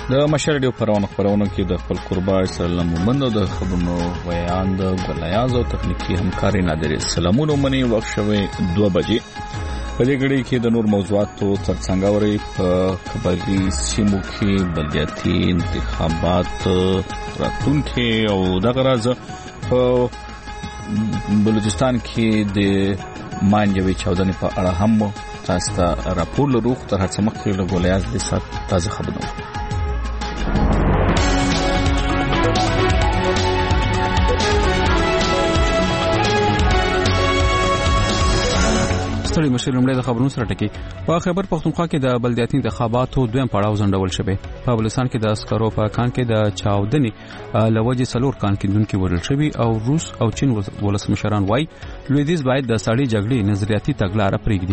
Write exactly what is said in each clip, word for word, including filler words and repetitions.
د مشر ډیو پرونه خبرونه کې د خپل قربای سلام مومند د خبرونو ویان د ګلایاز او تخنیکی همکاري نادر سلامونو منی وخت شوه دوه بجې په دې غړي کې د نور موضوعاتو ترڅنګ اوري په خبري سیمو کې بلدیاتي انتخابات راتونکي او دغه راز په بلوچستان کې د مانجوي چاودنې په اړه هم تاسو ته راپور لرو تر هڅه مخکې له ګلایاز د سات تازه خبرونه ستړي مشر لمړی د خبرونو سره ټکی په خیبر پختونخوا کې د بلدیاتي انتخاباتو دویم پړاو ځنډول شوی په بلوچستان کې د عسکرو په کان کې د چاودنې لوجې څلور کان کیندونکو وژل شوی او روس او چین ولسمشران وایي لویدیځ باید د سړی جګړې نظریاتي تګلاره پرېږدي.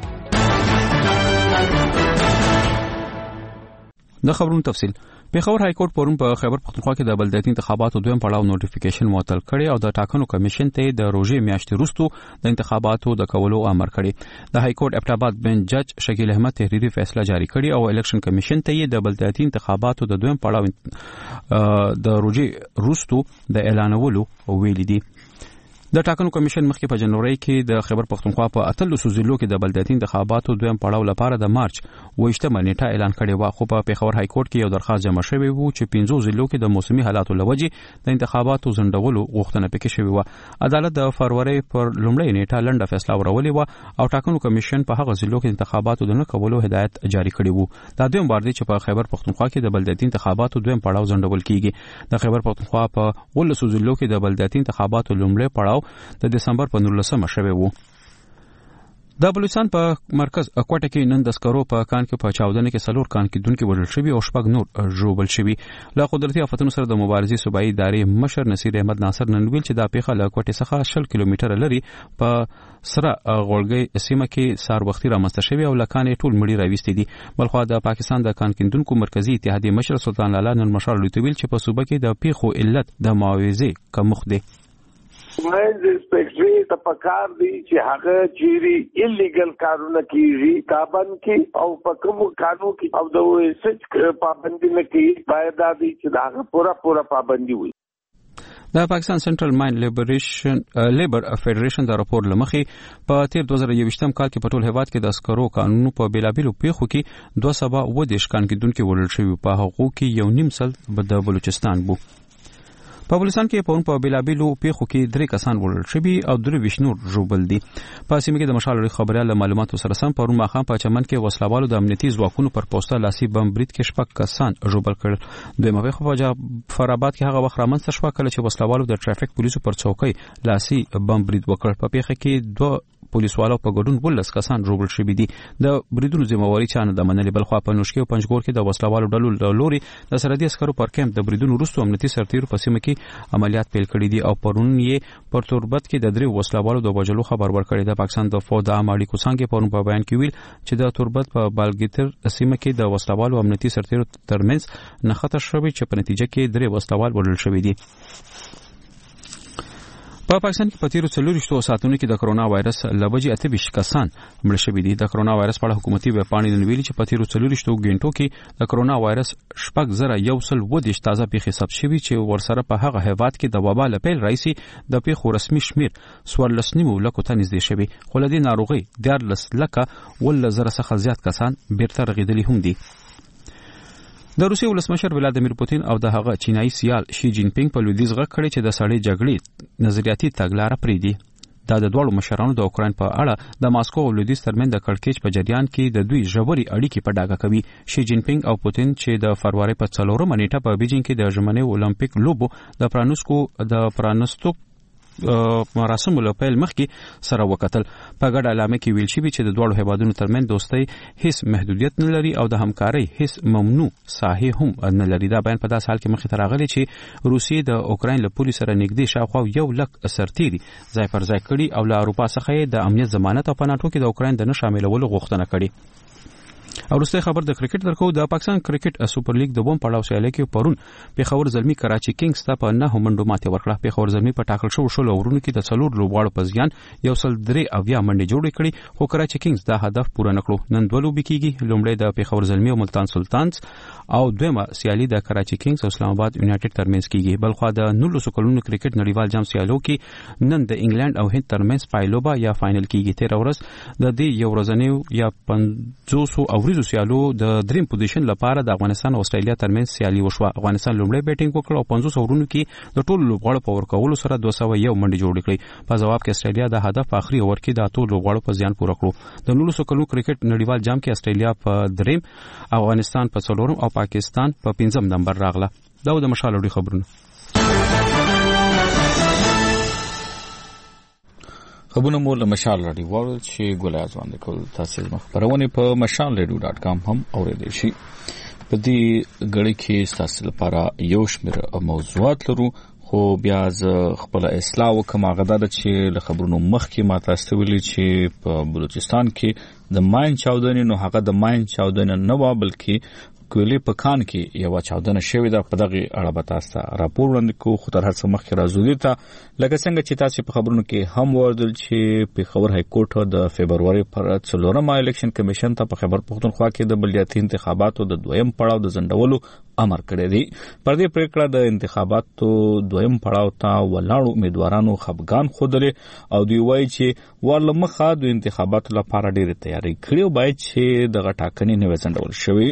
د خبرونو تفصیل پیښور های کورټ پرون په خیبر پختونخوا کې د بلدیاتي انتخاباتو دویم پړاو نوټیفیکیشن معطل کړي او د ټاکنو کمیشن ته د روزي میاشتې وروسته د انتخاباتو د کولو امر کړي. د های کورټ اپټاباد بنچ جج شکیل احمد تحریری فیصله جاری کړي او الیکشن کمیشن ته د بلدیاتي انتخاباتو د دویم پړاو د روزي وروسته د اعلانولو ویلي دي. د ټاکنو کمیشن مخکې په جنوري کې د خیبر پختونخوا په اتلسو ضلعو کې د بلدیاتي انتخاباتو دویم پړاو لپاره د مارچ ویشتمه نیټه اعلان کړی و خو په پیښور های کورټ کې یو درخواست جمع شوی و چې پنځو ضلعو کې د موسمي حالاتو لوجې د انتخاباتو ځنډولو غوښتنه پکې شوی و. عدالت د فروری پر لومړۍ نیټه لنډه فیصله ورولې و او ټاکنو کمیشن په هغه ضلعو کې انتخاباتو د نه کولو هدایت جاری کړی و. دا دویم بار دی چې په خیبر پختونخوا کې د بلدیاتي انتخاباتو دویم پړاو ځنډول کیږي. د خیبر پختونخوا په ولسو ضلعو کې د بلدیاتي انتخاباتو لومړی پړاو د دسمبر په نولسمه شوی وو. د بلوچستان په مرکز کوټه کې نن د عسکرو په کان کې په چاودنه کې څلور کان کیندونکو وژل شوی او شپږ نور ژوبل شوی. له قدرتي آفتونو سره د مبارزې صوبایي ادارې مشر نصیر احمد ناصر نن ویل چې دا پیښه له کوټه څخه شل کیلومتره لري په سره غوړګي سیمه کې سار وختي رامنځته شوی او لکانې ټول مړي راوستي دي. بلخو د پاکستان د کان کیندونکو مرکزی اتحادیه مشر سلطان لالا نن مشر لوی ویل چې په صوبه کې د پیښو علت د معاوضې کمښت دی. ماینز انسپیکټری ته پکار دی چې هغه چیرې ایلیګل کارونه کیږي کابن کې او په کوم قانون کې او د سچ پابندي نه کوي باید دا دی چې دا پورا پورا پابندي وي. د پاکستان سنټرل ماین لیبریشن لیبر فدریشن د راپور لمخې په تیر دوه زره یوویشتم کال کې په ټول هیواد کې د عسکرو قانونو په بیلابیلو پیښو کې دوه سوه اووه دېرش کان کیندونکي وژل شوي په هغو کې یو نیم سل د بلوچستان بو. په بلوچستان کې په په بیلابیلو پیښو کې درې کسان وژل شوي او درې ویشنور ژوبل دي. په سیمه کې د مشال خبريال معلوماتو سره سم پرون ماخام په چمن کې وسلوالو د امنیتي ځواکونو پر پوسټه لاسي بم برید کې شپږ کسان ژوبل کړل. دویمه پیښه په فراباد کې هغه وخت رامنځته شوه کله چې وسلوالو د ټرافیک پولیسو پر چوکۍ لاسي بم برید وکړ. په پیښه کې دوه پولیسوالو په ګډون ولس کسان ژوبل شوي دي. د بریدونو ذمہواری چانه د منلې بلخوا په نوشکي او پنځګور کې د وسلوالو ډلو لوري د سرحدي عسکرو پر کیمپ د بریدونو وروسته امنیتي سرتیرو په سیمه کې عملیات پیل کړي دي او پرون یې پر تربت کې د درې وسلوالو د وژلو خبر ورکړی. د پاکستان د فوج د عام اړیکو څنګه پرون په بیان کې ویل چې د تربت په بالګیتر سیمه کې د وسلوالو امنیتي سرتیرو ترمنځ نښته شوې چې په نتیجه کې درې وسلوال وژل شوي دي. په پاکستان کې په تیرو څلورویشتو ساعتونو کې د کرونا وایرس له وجې اته ویشت کسان مړه شوي دي. د کرونا وایرس په اړه حکومتي ویبپاڼې نن ویلي چې په تیرو څلورویشتو غنټو کې د کرونا وایرس شپږ زره یو سل اووه دېرش تازه پیښې ثبت شوي چې ورسره په هغه هیواد کې د وبا له پیل راهیسې د پیښو رسمي شمېر څوارلس نیمو لکو ته نږدې شوي خو له دې ناروغۍ دیارلس لکه اوولس زره څخه زیات کسان بیرته رغېدلي هم دي. د روسیې ولسمشر ولادیمیر پوتین او د هغه چینایي سیال شي جین پینګ په لویدیځ غږ کړی چې د سړې جګړې نظریاتي تګلاره پرېږدي. دا د دوړو مشرانو د اوکراین په اړه د ماسکو او لویدیځ ترمنځ د کړکېچ په جریان کې د دوی ژورې اړیکې په ډاګه کوي. شي جین پینګ او پوتین چې د فروری په څلورمه نیټه په بیجینګ کې د ژمنۍ اولمپیک لوبو د پرانوسکو د پرانستو مراسمو له پیل مخکې سره وکتل. په ګډه اعلامیه کې ویل شوي چې د دوړو هیوادونو ترمنځ دوستۍ هیڅ محدودیت نه لري او د همکارۍ هیڅ ممنوع ساحې هم نه لري. دا بیان په داسې حال کې مخې ته راغلی چې روسیې د اوکراین له پولې سره نږدې شاوخوا یو لک سرتیري ځای پر ځای کړي او له اروپا څخه د امنیت ضمانت او په ناټو کې د اوکراین د نه شاملولو غوښتنه کړې. او وروسته خبر د کرکټ درکو د پاکستان کرکټ سپر لیګ د بوم پړاو سیالي کې پرون پیښور زلمی کراچي کینګز ته په نه منډو ماته ورکړه. پیښور زلمی په ټاکل شو شول اورونو کې د څلور لوبغاړو په ځان یو سل درې اویا منډې جوړې کړې خو کراچي کینګز دا هدف پوره نکړو. نن دوه لوبې کیږي، لومړی د پیښور زلمی او ملتان سلطانز او دویمه سیالي د کراچي کینګز او اسلام آباد یونایټډ ترمنځ کیږي. بلخو د نولس کلونو کرکټ نړیوال جام سیالو کې نن د انګلند او هند ترمنځ پایلوبا یا فائنل کیږي. تیر ورځ د دې یو ورځنی یا پنځوس او ورځو سیالو د دریم پوزیشن لپاره د افغانستان او استرالیا ترمنځ سیالي وشوه. افغانستان لومړی بیټینګ وکړ او پنځوس اورونو کې د ټولو لوبغاړو په ورکولو سره دوه سوه یو منډې جوړې کړې. په جواب کې استرالیا د هدف په اخري اوور کې د اتو لوبغاړو په ځان پوره کړو. د نولس کلونو کرکټ نړیوال جام کې استرالیا په دریم، افغانستان په څلورم او پاکستان په پنځم نمبر راغله. دا د مشال وړي خبرونه. خبرونه مو له مشال راډیو ورل چې ګولای ځوان د کول تاسو مخبرونه په مشال ریډیو ډاټ کام هم اوریدئ شي. په دې غړي کې تاسو لپاره یو شمېر موضوعات لرو، خو بیا ز خپل اصلاح وکم غدا د چې له خبرونو مخکې ما تاسو ویلي چې په بلوچستان کې د ماین چاودنې نو هغه د ماین چاودنې نه و بلکې کولی په کان کې یو چاودنه شوې ده. په دغه اړه به تاسو راپور وړاندې کوو، خو تر هڅه مخکې راځو دې ته لکه څنګه چې تاسو په خبرونو کې هم وردل چې پیښور های کورټ د فبرवरी پر څلورم الیکشن کمیشن ته په خیبر پښتونخوا کې د بلدیاتي انتخاباتو د دویم پړاو د ځنډولو امر کړی دی. پر دې پریکړه د انتخاباتو دویم پړاو ته ولاړو امیدوارانو خپګان خوده او دوی وایي چې ورله مخه د انتخاباتو لپاره ډېرې تیاری کړې او باید چې دغه ټاکنې نه وځنډول شي.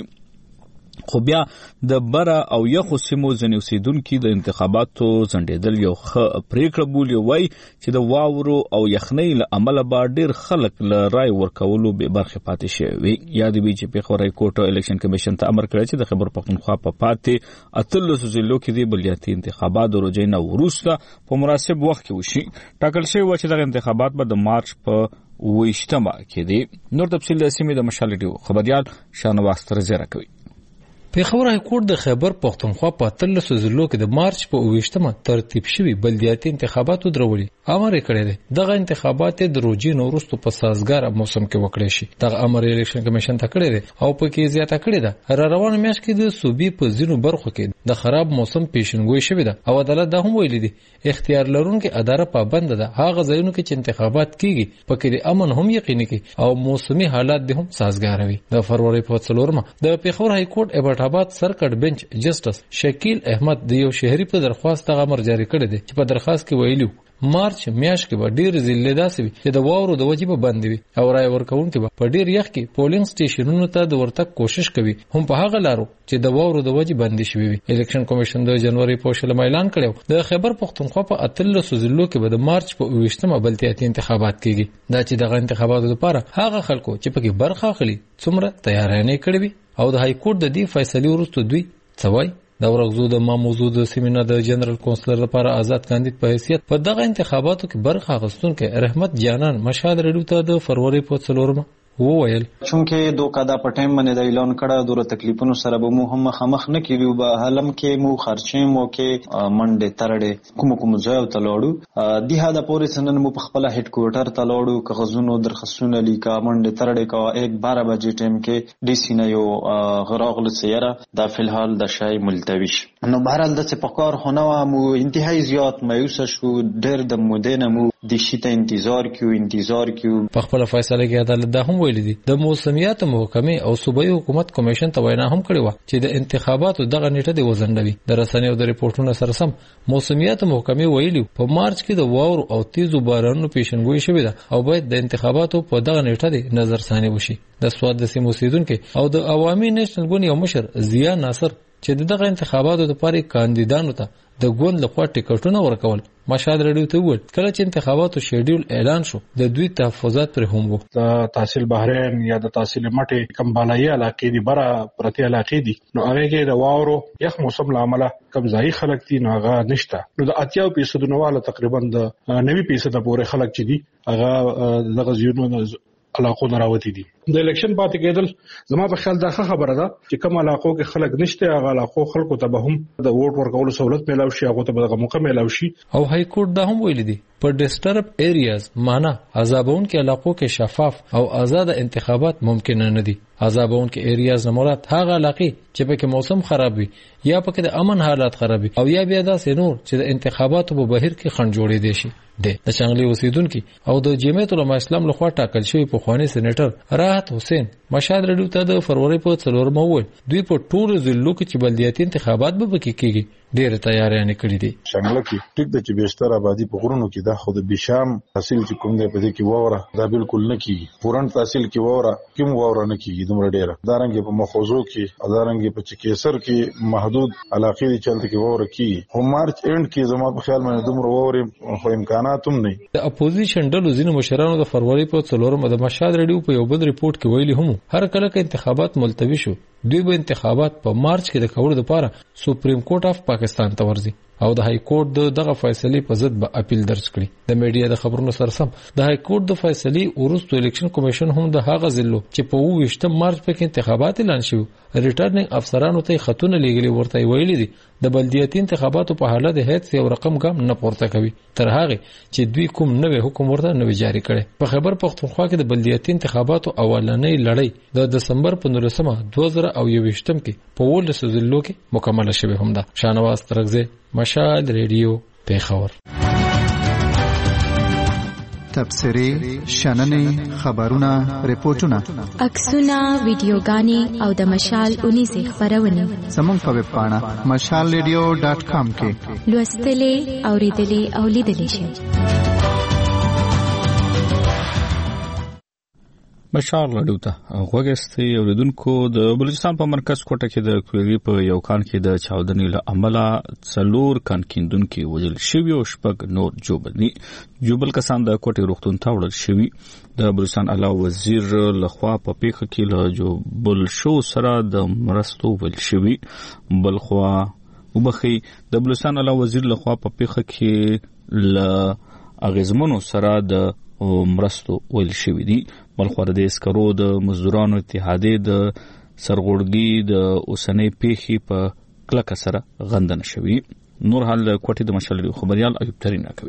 خو بیا د بره او یخو سیمو ځینې اوسیدونکي د انتخاباتو ځنډېدل یو ښه پریکړه بولي. وایي چې د واورو او یخنۍ له امله به ډېر خلک له رای ورکولو بې برخې پاتې شوي. یاد وي چې پیښور های کورټ الیکشن کمیشن ته امر کړی چې د خیبر پښتونخوا په پاتې اتلسو ضلعو کې د بلدیاتي انتخابات د روجۍ نه وروسته په مناسب وخت کې وشي. ټاکل شوی و چې دغه انتخابات به د مارچ په اوویشتمه کې دي. نور تفصیل د سیمې د مشال ریډیو خبریال شاهنواز ترزیره کوي. پیښور های کورټ د خیبر پښتونخوا په اتلسو ضلعو کې د مارچ په اوویشتمه ترتیب شوي بلدیاتي انتخاباتو درولي امر کړی دی. دغه انتخابات د روجي نورستو په سازګار موسم کې وکړي شي. دغه امر الیکشن کمیشن ته کړی دی او په کې زیاته کړی ده را روانه میاشت کې د صوبې په ځینو برخو کې د خراب موسم پیشنګوي شوی ده او عدالت دا هم ویلي دی اختیار لرونکي اداره پابند ده هغه ځایونو کې چې انتخابات کیږي پکې د امن هم یقیني کی او موسمي حالات د هم سازګار وي. د فروری په څلورمه د پیښور های کورټ آباد سرکټ بنچ جسټس شکیل احمد د یو شهري په درخواست امر جاری کړی دی چې په درخواست کې ویلو مارچ میاشت کې به ډېر ضلع داسې وي چې د واورو د وجې به بند وي او رای ورکوونکي به په ډېر یخ کې پولینګ سټیشنونو ته د ورتګ کوشش کوي هم په هغه لارو چې د واورو د وجې بندي شوي وي. الیکشن کمیشن د جنوري په شلمه اعلان کړی د خیبر پښتونخوا په اتلسو ضلعو کې به د مارچ په اوویشتمه بلدیاتي انتخابات کیږي. دا چې دغه انتخاباتو لپاره هغه خلکو چې پکې برخه اخلي څومره تیاری نه کړی وي او د های کورټ د دې فیصلې وروسته دوی څه وایي. د ورغزو د ما موضوع د سیمینار د جنرال کونسلر لپاره آزاد کاندید په حیثیت په دغه انتخاباتو کې برخه اخیستونکي رحمت جانان مشهد ریډیو ته د فروری په څلورمه وویل چونکه دوکا دا په ټایم باندې د اعلان کړه دوره تکلیفونو سره به مو هم مخامخ نه کیږو به حالم کې مو خرچې مو کې منډه ترړې کوم کوم ځای ته لاړو دی هدا پورې سنن مو په خپل هډ کوارټر ته لاړو کغزونو درخصونه لیکا منډه ترړې کا یک بارہ بجې ټایم کې ډي سي نه یو غراغل سیاره دا فلحال د شای ملتویش نو بهرال د سپکار خونه مو انتهایی زیات مایوس شو ډېر د مودینه مو د شیته انتظار کیو انتظار کیو په خپل فیصله کې عدالت د هم ویل دي د موسمیات محکمې او صوبایي حکومت کمیشن ته وینا هم کړې و چې د انتخاباتو دغه نیټه د وزندوي. د رسنیو د ریپورتونو سره سم موسمیات محکمې ویلي په مارچ کې د واورو او تیزو بارانونو پیشنګوي شوې ده او باید د انتخاباتو په دغه نیټه د نظر ثاني وشي. د سواد د سیمو اوسیدونکو او د عوامي نېشنل ګوند یو مشر ضیا ناصر چې دغه انتخاباتو لپاره کاندیدانو ته د ګوند لخوا ټیکټونه ورکول مشهد ریډیو ته وویل کله چې انتخاباتو شیډول اعلان شو د دوی تحفظات پر هم وو. د تحصیل بحرین یا د تحصیل مټي کم بالای علاقې دي بره پرتی علاقې دي نو هغه کې د واورو یخ موسم لامل کم ځای خلک دي نو هغه نشته نو د اتیا فیصد نو والا تقریبا د نوي فیصد پورې خلک چې دي هغه دغه زیونو علاقو نراوتی دي. د الیکشن پاتې کېدل زما په خیال دا خبره ده چې کوم علاقو کې خلک نشته هغه علاقو خلکو ته به هم د ووټ ورکولو سہولت میلاو شي هغه ته به موقع میلاو شي. او های کورټ دا هم ویل دي په ډیسټرب ایریاز معنا عذابون کې علاقو کې شفاف او آزاد انتخابات ممکن نه دي. عذابون کې ایریاز نه مراد هغه علاقې چې پکې موسم خراب وي یا پکې د امن حالات خراب وي او یا بیا داسې نور چې د انتخاباتو په بهیر کې خنډ جوړې دي شي د شانګلي اوسیدونکو او د جمعیت العلماء اسلام لخوا ټاکل شوی په خواني سېنیټر راحت حسین مشهد رډیو ته د فروری په څلورم وویل دوی په ټول ضلعو کې چې بلدیاتي انتخابات به پکې کیږي ډېر تیاریاں کړې دي. شانګله کې ټیک د چې بیشتر آبادی په غرونو کې د خود بشام حاصل چې کوم دی په دې کې ووره دا بالکل نه کیږي پورن تحصیل کې ووره کوم ووره نه کیږي دومره ډېر دارنګ په مخوزو کې دارنګ په چکیسر کې محدود علاقې دي چلته کې ووره کیږي هم مارچ اند کې زما په خیال باندې دومره ووره خو امکانات هم نه. د اپوزیشن ډلو ځینو مشرانو د فروری په څلورم د مشهد رډیو په یو بل ریپورت کې ویلي هم هر کله کې انتخابات ملتوي شو دوی به انتخابات په مارچ کې د کولو لپاره سپریم کورټ اف پاکستان ته ورځي او د های کورټ د دغه فیصلې په ضد به اپیل درج کړي. د میډیا د خبرونو سره سم د های کورټ د فیصلې وروسته الیکشن کمیشن هم د هغه ضلعو چې په اوویشتم مارچ کې انتخابات اعلان شوه ریټرنینګ افسرانو ته خطونه لیږلي ورته ویلي دي د بلدیاتي انتخاباتو په حاله د هیڅ یو رقم ګام نه پورته کوي تر هغه چې دوی کوم نوې حکم ورته نوې جاری کړي. په خیبر پختونخوا کې د بلدیاتي انتخاباتو اولنۍ لړۍ د دسمبر په نولسمه دوه زره او یوویشتم کې په ولس ضلعو کې مکمل شوه هم ده. شانواز ترغزه مشهد ریډیو پیښور. تبصرې شننې خبرونه ریپورتونه عکسونه ویډیوګانې او د مشال اونیزه خبرونه زموږ په ویب پاڼه مشال ریډیو ډاټ کام کې لوستلې اوریدلې او لیدلې شئ. مشال رډیو ته غوږستي اوریدونکو د بلوچستان په مرکز کوټه کې د کویری په یو کان کې د چاودنې له امله څلور کان کیندونکو وژل شوي او شپږ نور جوبني جوبل کسان د کوټې روغتون ته وړل شوي. د بلوچستان اعلی وزیر لخوا په پیښه کې له جوبل شو سره د مرستو ویل شوي. بلخوا وبخي د بلوچستان اعلی وزیر لخوا په پیښه کې له اغیزمنو سره د مرستو ویل شوي دي. بلخوا د اسکرو د مزدورانو اتحادیې د سرغړګي د اوسنۍ پیښې په کلکه سره غندنه شوي. نور حال کوټې د مشال خبريال ایوب ترين کوي.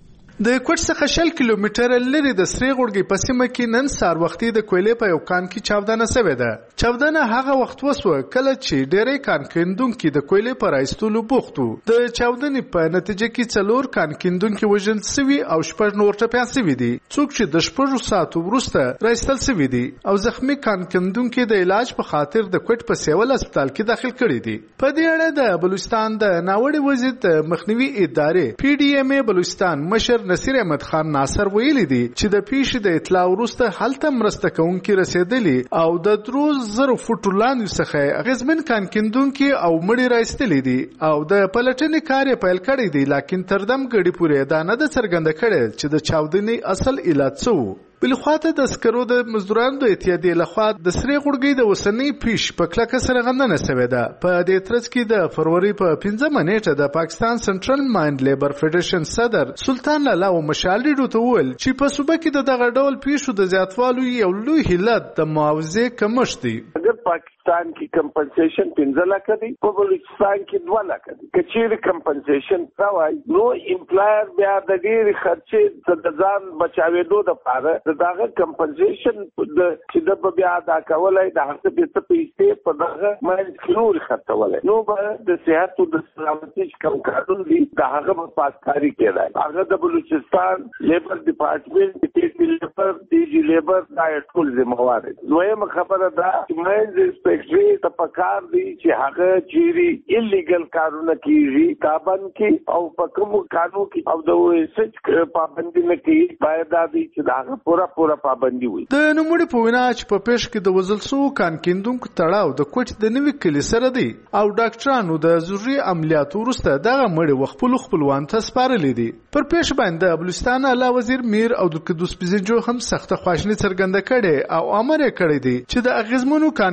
د کوټ څخه شل کیلومتره لري د سری غړګي په سیمه کې نن سار وختي د کویلې په یو کان کې چاودنه شوې ده. چاودنه هغه وخت وسوه کله چې ډېرې کان کیندونکو د کویلې په راایستلو بوختو. د چاودنې په نتیجه کې څلور کان کیندونکو وژل شوي او شپږ نور ټپيان شوي دي. څوک چې د شپږو ساعتو وروسته راایستل شوي دي او زخمي کان کیندونکو د علاج په خاطر د کوټ په سیول هسپتال کې داخل کړي دي. په دې اړه د بلوچستان د ناوړي وزیر د مخنیوي ادارې پی ډی ایم ای بلوچستان مشر نصیر احمد خان ناصر ویلي دي چې د پیښې د اطلاع وروسته هلته مرسته کوونکي رسیدلي او د درو زرو فوټو لاندې څخه اغیزمن کان کیندونکي او مړي راایستلي دي او د پلټنې کار یې پیل کړی دی لکن تر دم ګډي پورې دا نه د څرګنده کړي چې د چاودنې اصل علت څه و. بلخواته د اسکرو د مزدورانو د اتحادیې لخوا د سری غړګي د وسنۍ پیښ په کلکه سره غندنه شوې ده. په دې ترڅ کې د فروری په پنځمه نیټه د پاکستان سنټرل ماینډ لیبر فدریشن صدر سلطان لالا او مشالډي ډو ته وویل چې په صوبه کې د دغه ډول پیښو د زیاتوالي یو لوی علت د معاوضې کمښت دی. اگر پاکستان کې کمپنسیشن پنځه لکه دی په بلوچستان کې دوه لکه دی. کچېر کمپنسیشن راوای نو امپلایر بیا د ډېر خرچې د ځان بچاوېدو لپاره دغه کمپنسیشن د چې د بیا ادا کولای د هغه په پیسې په دغه مې نور خرڅولای نو به د صحت او د سلامتۍ کوم قانون دی د هغه په پاسکاری کېدای. هغه د بلوچستان لیبر ډپارټمنټ ټي لیبر ډي جی لیبر دا ټول ذمہوار دي. دویمه خبره دا چې مې انسپکټري ته پکار دی چې هغه چيري الیګل کارونه کیږي تابن کې او په کوم قانون کې او د سچ پابندي نه کوي باید دا دي چې دا پورا پورا پابندي وي. د نوموړي په وینا چې په پیښ کې د وزل سو کان کیندونکو تړاو د کوټ د نوي کلی سره دی او ډاکټرانو د ضروري عملیاتو وروسته دغه مړي وخپل خپلوان ته سپارلې دي. پر پیښ باندې بلوچستان اعلی وزیر میر او د قدوس پزنجو هم سخته خواشنی څرګنده کړي او امر یې کړی دی چې د اغیزمنو کان کیندونکو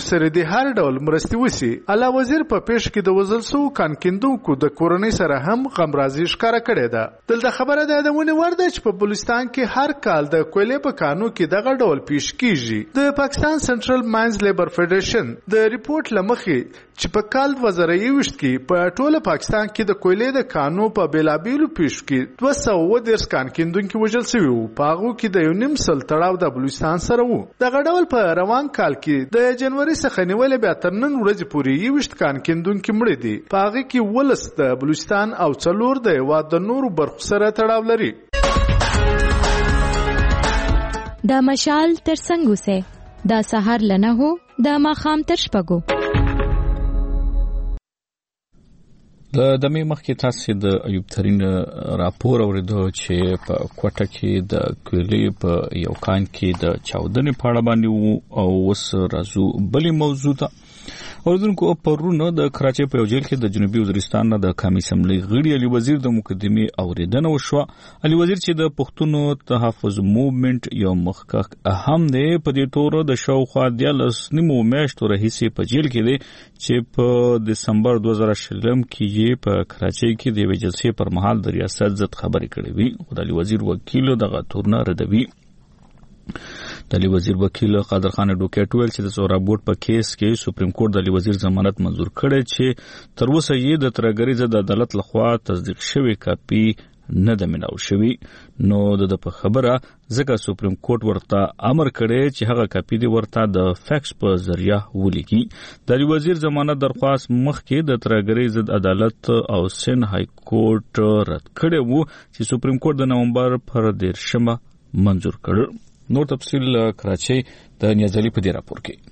زموږ سره د هر ډول مرستې وسی. اعلی وزیر په پیش کې د وزل سو کانکیندونکو د کورنۍ سره هم غمرازي ښکارا کړې ده. دلته خبره ده د ونه ورده چې په بلوچستان کې هر کال د کویلې په کانو کې دغه ډول پیش کیږي. د پاکستان سنټرل ماینز لیبر فدریشن د ریپورت لمخې چې په کال دوه زره یوویشت کې په ټوله پاکستان کې د کویلې د کانو په بیلابیلو پیش کې دوه سوه اووه دېرش کانکیندونکي وژل شوي وو. په هغو کې د یو نیم سل تړاو د بلوچستان سره وو. دغه ډول په روان کال کې د جنوري څخه نیولې بیا تر نن ورځې پورې یوویشت کانکیندونکي مړه دي. په هغې کې ولس د بلوچستان او څلور د هېواد د نورو برخو سره تړاو لري. دا مشال تر څنګه سه دا سحر لنه هو دا ماخام تر شپږو. د دمې مخکې تاسو د ایوب ترين راپور اوریدو چې په کوټه کې د کویلې په یو کان کې د چاودنې په اړه باندې وو او وس راځو بلې موضوع ته. اوردونکو پرونه د کراچۍ په یو جیل کې د جنوبي وزیرستان نه د قومي اسمبلی غړي علي وزیر د مقدمې اوریدنه وشوه. علي وزیر چې د پښتونو تحفظ موومېنټ یو مخکښ اهم دی په دې تور د شاوخوا دیارلس نیمو میاشتو راهیسې په جیل کې دی چې په دسمبر دوه زره شلم کې په کراچۍ کې د یوې جلسې پر مهال د ریاست ضد خبرې کړې وي. خو د علي وزیر وکیل دغه تورنه ردوي. د علي وزیر وکیل قادر خان ډوکټ ویل چې د سوراب ګوټ په کیس کې سپریم کورټ د علي وزیر ضمانت منزور کړی چې تر اوسه یې د ترګری ضد عدالت لخوا تصدیق شوی کاپی نه د ملاو شوی. نو د په خبره ځکه سپریم کورټ ورته امر کړی چې هغه کاپی دی ورته د فیکس په ذریعہ ولیکي. د علي وزیر ضمانت درخواست مخکې د ترګری ضد عدالت او سن های کورټ رد کړی وو چې سپریم کورټ د نومبر پر دیرشمه منزور کړ. نور تفصیل کراچۍ د نیازلي په دې راپور کې.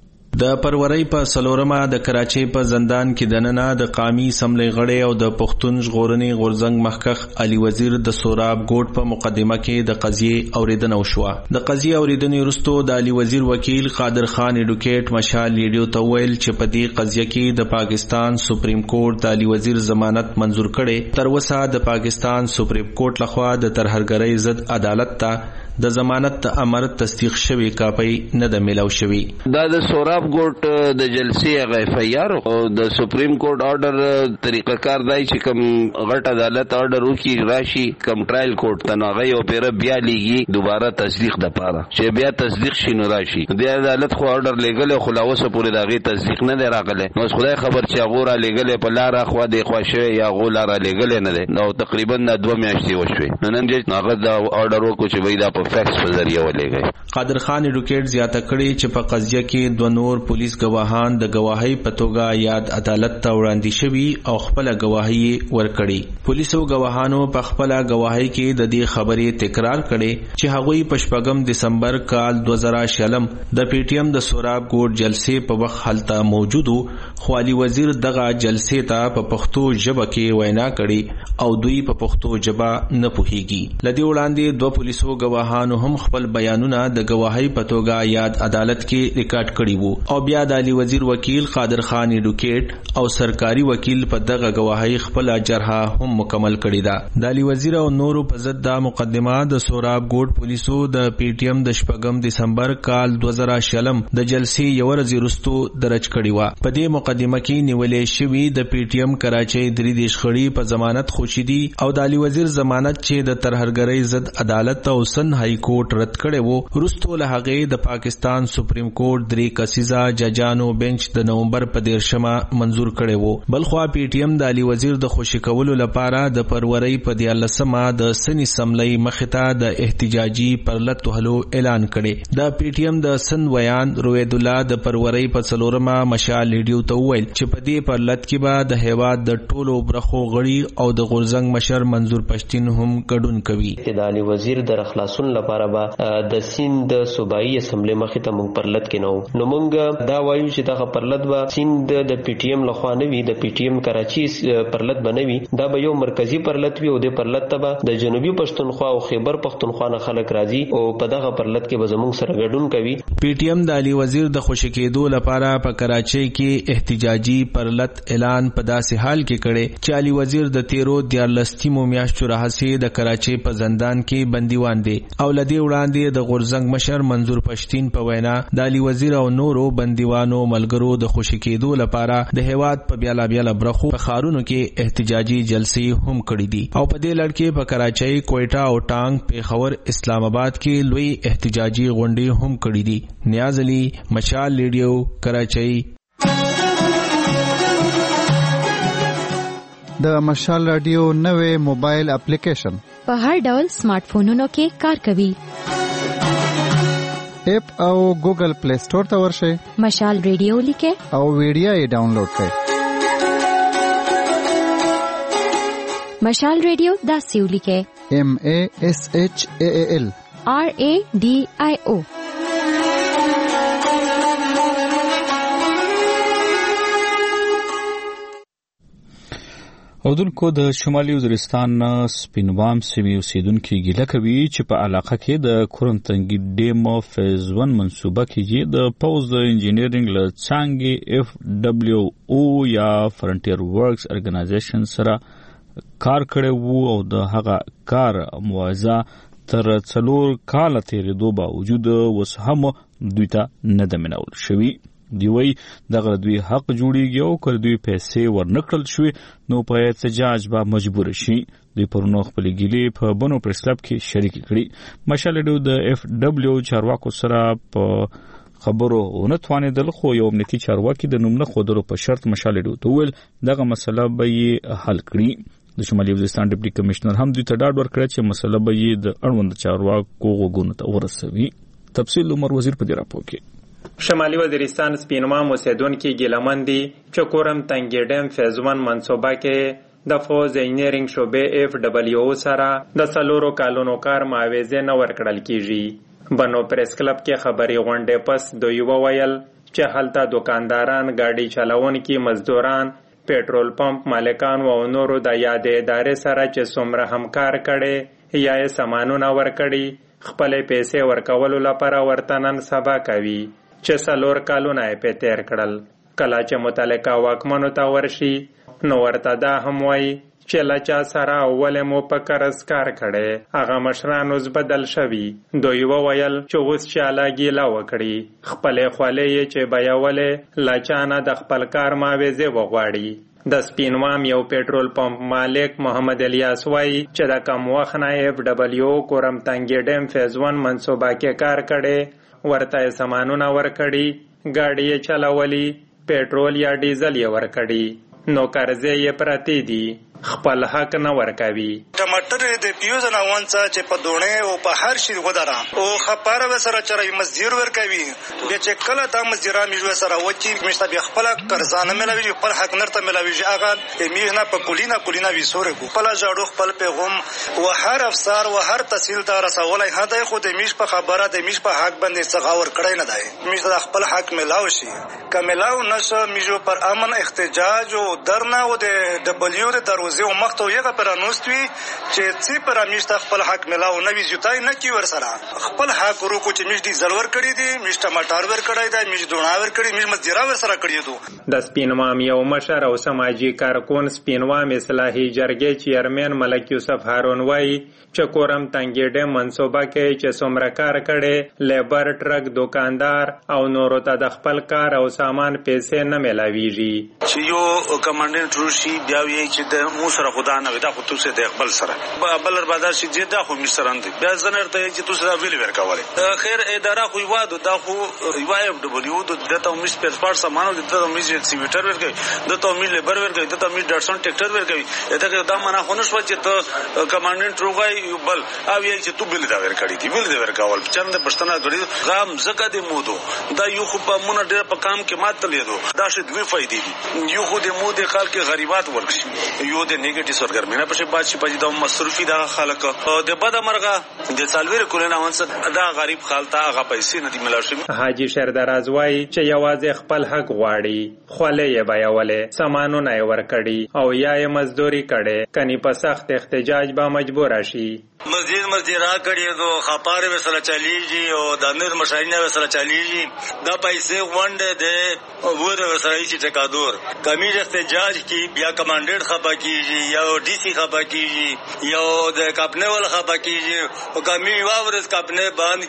د پرورۍ په سلورمه د کراچۍ په زندان کې دننه د قومي اسمبلی غړی او د پښتون ژغورنې غورځنګ مخکښ علي وزیر د سوراب ګوټ په مقدمه کې د قضیې اوریدنه وشوه. د قضیې اوریدنې وروسته د علي وزیر وکیل قادر خان اډوکیټ مشال ریډیو ته ویل چې په دې قضیه کې د پاکستان سپریم کورټ د علي وزیر ضمانت منزور کړي. تر اوسه د پاکستان سپریم کورټ لخوا د ترهرګرۍ ضد عدالت ته د ضمانت امر تصدیق شوی کاپی نه د ملاو شوی. دا د سوراب ګوټ د جلسې هغه اف ای آر او د سپریم کورټ آرډر طریقه کار دی چې کوم غټ عدالت آرډر وکي راشي کوم ټرایل کورټ ته ناغي او پیر بیا لیږي دوباره تصدیق د پاره چې بیا تصدیق شینو راشي. د عدالت خو آرډر لګل خو لاوسه پورې داغي تصدیق نه دی راغله. نو خدای خبر چې هغه را لګل په لار خو د خوښه یا غو لار لګل نه دی. نو تقریبا دوه میاشتې وشوي. نن چې هغه د آرډر وکړي چې وای دا فیکس په ذریعہ ولېږي. قادر خان اډوکیټ زیاته کړي چې په قضیه کې دوه نور پولیس ګواهان د گواهی په توګه یاد عدالت ته وړاندې شوي او خپل گواهی ورکړي. پولیسو ګواهانو په خپل گواهی کې د دې خبرې تکرار کړي چې هغوی په شپږم دسمبر کال دوه زره شلم د پی ټی ایم د سوراب ګوټ جلسې په وخت هلته موجود خو علي وزیر دغه جلسې ته په پښتو ژبه کې وینا کړي او دوی په پښتو ژبه نه پوهیږي. لدی وړاندې دوه پولیسو ګواهانو هم خپل بیانونه د گواهی په توګه یاد عدالت کې ریکارډ کړي وو او بیا د علي وزیر وکیل قادر خان اډوکیټ او سرکاري وکیل په دغه گواهی خپل جرحه هم مکمل کړي ده. د علي وزیر او نورو په ضد د مقدمه د سوراب ګوټ پولیسو د پی ټی ایم د شپږم دسمبر کال دوه زره شلم د جلسې یو ورځ وروسته درج کړي و. په دې مقدمه کې نیولې شوی د پی ټی ایم کراچۍ درې دیش خړی په ضمانت خوشیدي او د علي وزیر ضمانت چې د ترهرګرۍ ضد عدالت او سن های کورټ رد کړي وو. وروسته له هغه د پاکستان سپریم کورټ درې کسیزه ججانو بنچ د نومبر په دیرشمه منزور کړي وو. بلخوا پی ټی ایم د علي وزیر د خوشی کولو لپاره د پرورۍ په دیارلسمه د سن اسمبلی مخته د احتجاجي پرلط وهلو اعلان کړي. د پی ټی ایم د سن ویان روید الله د پرورۍ په څلورمه مشال ریډیو ته ویل چې په دې پرلط کې به د هیواد د ټولو برخو غړي او د غورځنګ مشر منظور پښتين هم ګډون کوي. د علي وزیر د خلاصون لپاره به د سیند صوبایي اسمبلی مخې ته مونږ پرلط کې نو نو مونږ دا وایو چې دغه پرلط به سیند د پی ټی ایم لخوا نه وي د پی ټی ایم کراچي پرلط بنوي. دا به یو مرکزی پرلط وي او د پرلط ته به د جنوبي پښتونخوا او خیبر پښتونخوا نه خلک راځي او په دغه پرلط کې به زموږ سره ګډون کوي. پی ټی ایم د علي وزیر د خوشی کېدو لپاره په کراچۍ کې احتجاجي پرلط اعلان په داسې حال کې کړي چې علي وزیر د تیرو دیارلستی مو میاشتو راهسي د کراچۍ په زندان کې بندیوان دي او لدی وړاندې د غورزنګ مشر منظور پښتين په وینا د علي وزیر او نورو بندیوانو ملګرو د خوشی کېدو لپاره د هیواد په بیالا بیالا برخو په خارونو کې احتجاجي جلسې هم کړې دي او په دې لړ کې په کراچۍ، کوئټه او ټانګ، پیښور، اسلام آباد کې لوی احتجاجي غونډې هم کړې دي. نیاز علي، مشال ریډیو، کراچۍ. د مشال رادیو نوې موبایل اپلیکیشن په هر ډول سمارټ فونونو کې کار کوي. اپ او ګوګل پلی سٹور ته ورشئ، مشال ریډیو لیکه او ویډیو یې ډاونلوډ کړئ. مشال ریډیو داسې ولیکه: M A S H A A L R A D I O. اودونکو د شمالي وزیرستان سپینوام سیمې اوسیدونکو ګیله کوي چې په علاقه کې د کورنتنګي ډیم فیز ون منصوبه کې د پوز د انجینیرینګ له څانګې اف دبليو او یا فرنټیر ورکس ارګنایزیشن سره کار کړی وو او د هغه کار موازه تر څلور کال تیرېدو باوجود اوس هم دوی ته نه ده منول شوی. دی وی دغه دوی حق جوړیږي او کله دوی پیسې ورنکړل شوی نو په احتجاج به مجبور شي. دوی پرونو خپل ګیلې په بنو پریسلب کې شریک کړي. مشال ډو د اف دبليو چارواکو سره په خبرو ونتوانېدل، خو یو امنیتي چارواکي د نوم نه خودلو په شرط مشال ډو ته ویل دغه مسله به یې حل کړي. د شمالي وزیرستان ډیپټي کمشنر هم دوی ته ډاډ ورکړ چې مسله به یې د اړوند چارواکو غوږونو ته ورسوي. تفصیل عمر وزیر په دې راپور کې. شمالي وزیرستان سپینوام اوسیدونکو ګیلمن دي چې کورم تنګي ډیم فیز ون منصوبه کې د فوز انجینیرینګ شعبې اف دبليو سره د سلورو کالونو کار معاوضه نه ورکړل کیږي. بنو پریس کلب کې خبري غونډې پس دوی وویل چې هلته دکانداران، گاډي چلاونکي، مزدوران، پېټرول پمپ مالکان او نورو د یادې ادارې سره چې څومره همکار کړي یا یې سامانونه ورکړي خپل پیسې ورکولو لپاره ورته نن سبا کوي چې څلور کالونه یې په تیر کړل. کله چې متعلقه واکمنو ته ورشي نو ورته دا هم وایي چې له چا سره اولې مو په قرض کار کړی هغه مشران اوس بدل شوي. دوی وویل چې اوس چې اله ګیله وکړي خپلې خولې یې چې بیولې له چا نه د خپل کار معاوضې وغواړي. د سپینوام یو پېټرول پمپ مالک محمد الیاس وایي چې د کم وخت نه اف دبليو کورم تنګي ډیم فیز ون منصوبه کې کار کړي، ورته سامانونه ورکړي، ګاډي یې چلولي، پېټرول یا ډیزل یې ورکړي، نو قرضې یې پرتې دي، خپل حق نه ورکوي. ټماټر د پیوز نه وانڅه چې په دونه او په هر شي ودره او خبره وسره چرای مزدور ورکوي به چې کله دا مزدورا میجو سره وکی مشته به خپل قرضانه ملوي خپل حق نرته ملوي هغه میژنه په کولینا کولینا وسوره کو خپل جاړو خپل پیغام او هر افسر او هر تحصیلدار رسولای هدا خو د میش په خبره د میش په حق باندې څغاور کړی نه دی. میش د خپل حق ملاو شي کملاو نشه میجو پر امن احتجاج او درنه او د دبليو د دروازه زه مخته یو پر انوستوي چې څه پر میشته خپل حق ملاو نه وی زیاتای نه کی ور سره خپل حق ورو کو چې میش دي زلور کړی دي میش ټماټر ور کړی دی میش دونه ور کړی میش مزدورا ور سره کړی دو. د سپینوام یو مشر او سماجی کارکون سپینوام اصلاحي جرګې چیرمن ملک یوسف هارون وایي چې کورم تنګي ډیم منصوبه کې چې څومره کار کړي لیبر، ټرک، دکاندار او نورو ته د خپل کار او سامان پیسې نه ملاويږي. چې یو کمانډنټ روشي بیا وی چې د مو سره خدا نه ودا خو تاسو د خپل سره بلر بازار شي دا خو مشران دي بیا زنر ته چې تاسو دا ویل ورکواله خیر اداره خو یوادو دا خو یو اف دبليو د ته مس پر پار سامانو د ته مس سیویټر ورکوي د ته مس لیبر ورکوي د ته مس ډاټسون ټریکټر ورکوي دا دا معنا خو نشو چې ته کمانډنټ روغای بل او یې چې تو بل دا ورکړی دی بل دا ورکول چنده پښتنه غړي غام زکه د مودو دا یو خو په مونږ ډېر په کام کې ماته لیدو دا شې دوی فائدې دي یو خو د مودې خلک غریبات ورکشي یو د نیگیټیو سرګرمینه په شپه چې په د مصرفي د خلک د بد مرغه د سالویر کولنه وانس دا غریب خالته هغه پیسې نه دی ملاشي. حاجی شردراز وایي چې یوازې خپل حق غواړي، خولې یې بیاولې، سامانونه یې ورکړي او یا یې مزدوري کړي، کني په سخت احتجاج به مجبور شي. مزید مزدورا کړي دو خپاره وسره چلیږي او د نور مشاینه وسره چلیږي دا پیسې وانډه ده او ور وسره چې ټکادور کمیج احتجاج کی بیا کمانډنټ خپا کی کیږي یو ډي سي خپه کیږي یو د کپنه ول خپه کیږي او کمی واورس کپنه باندې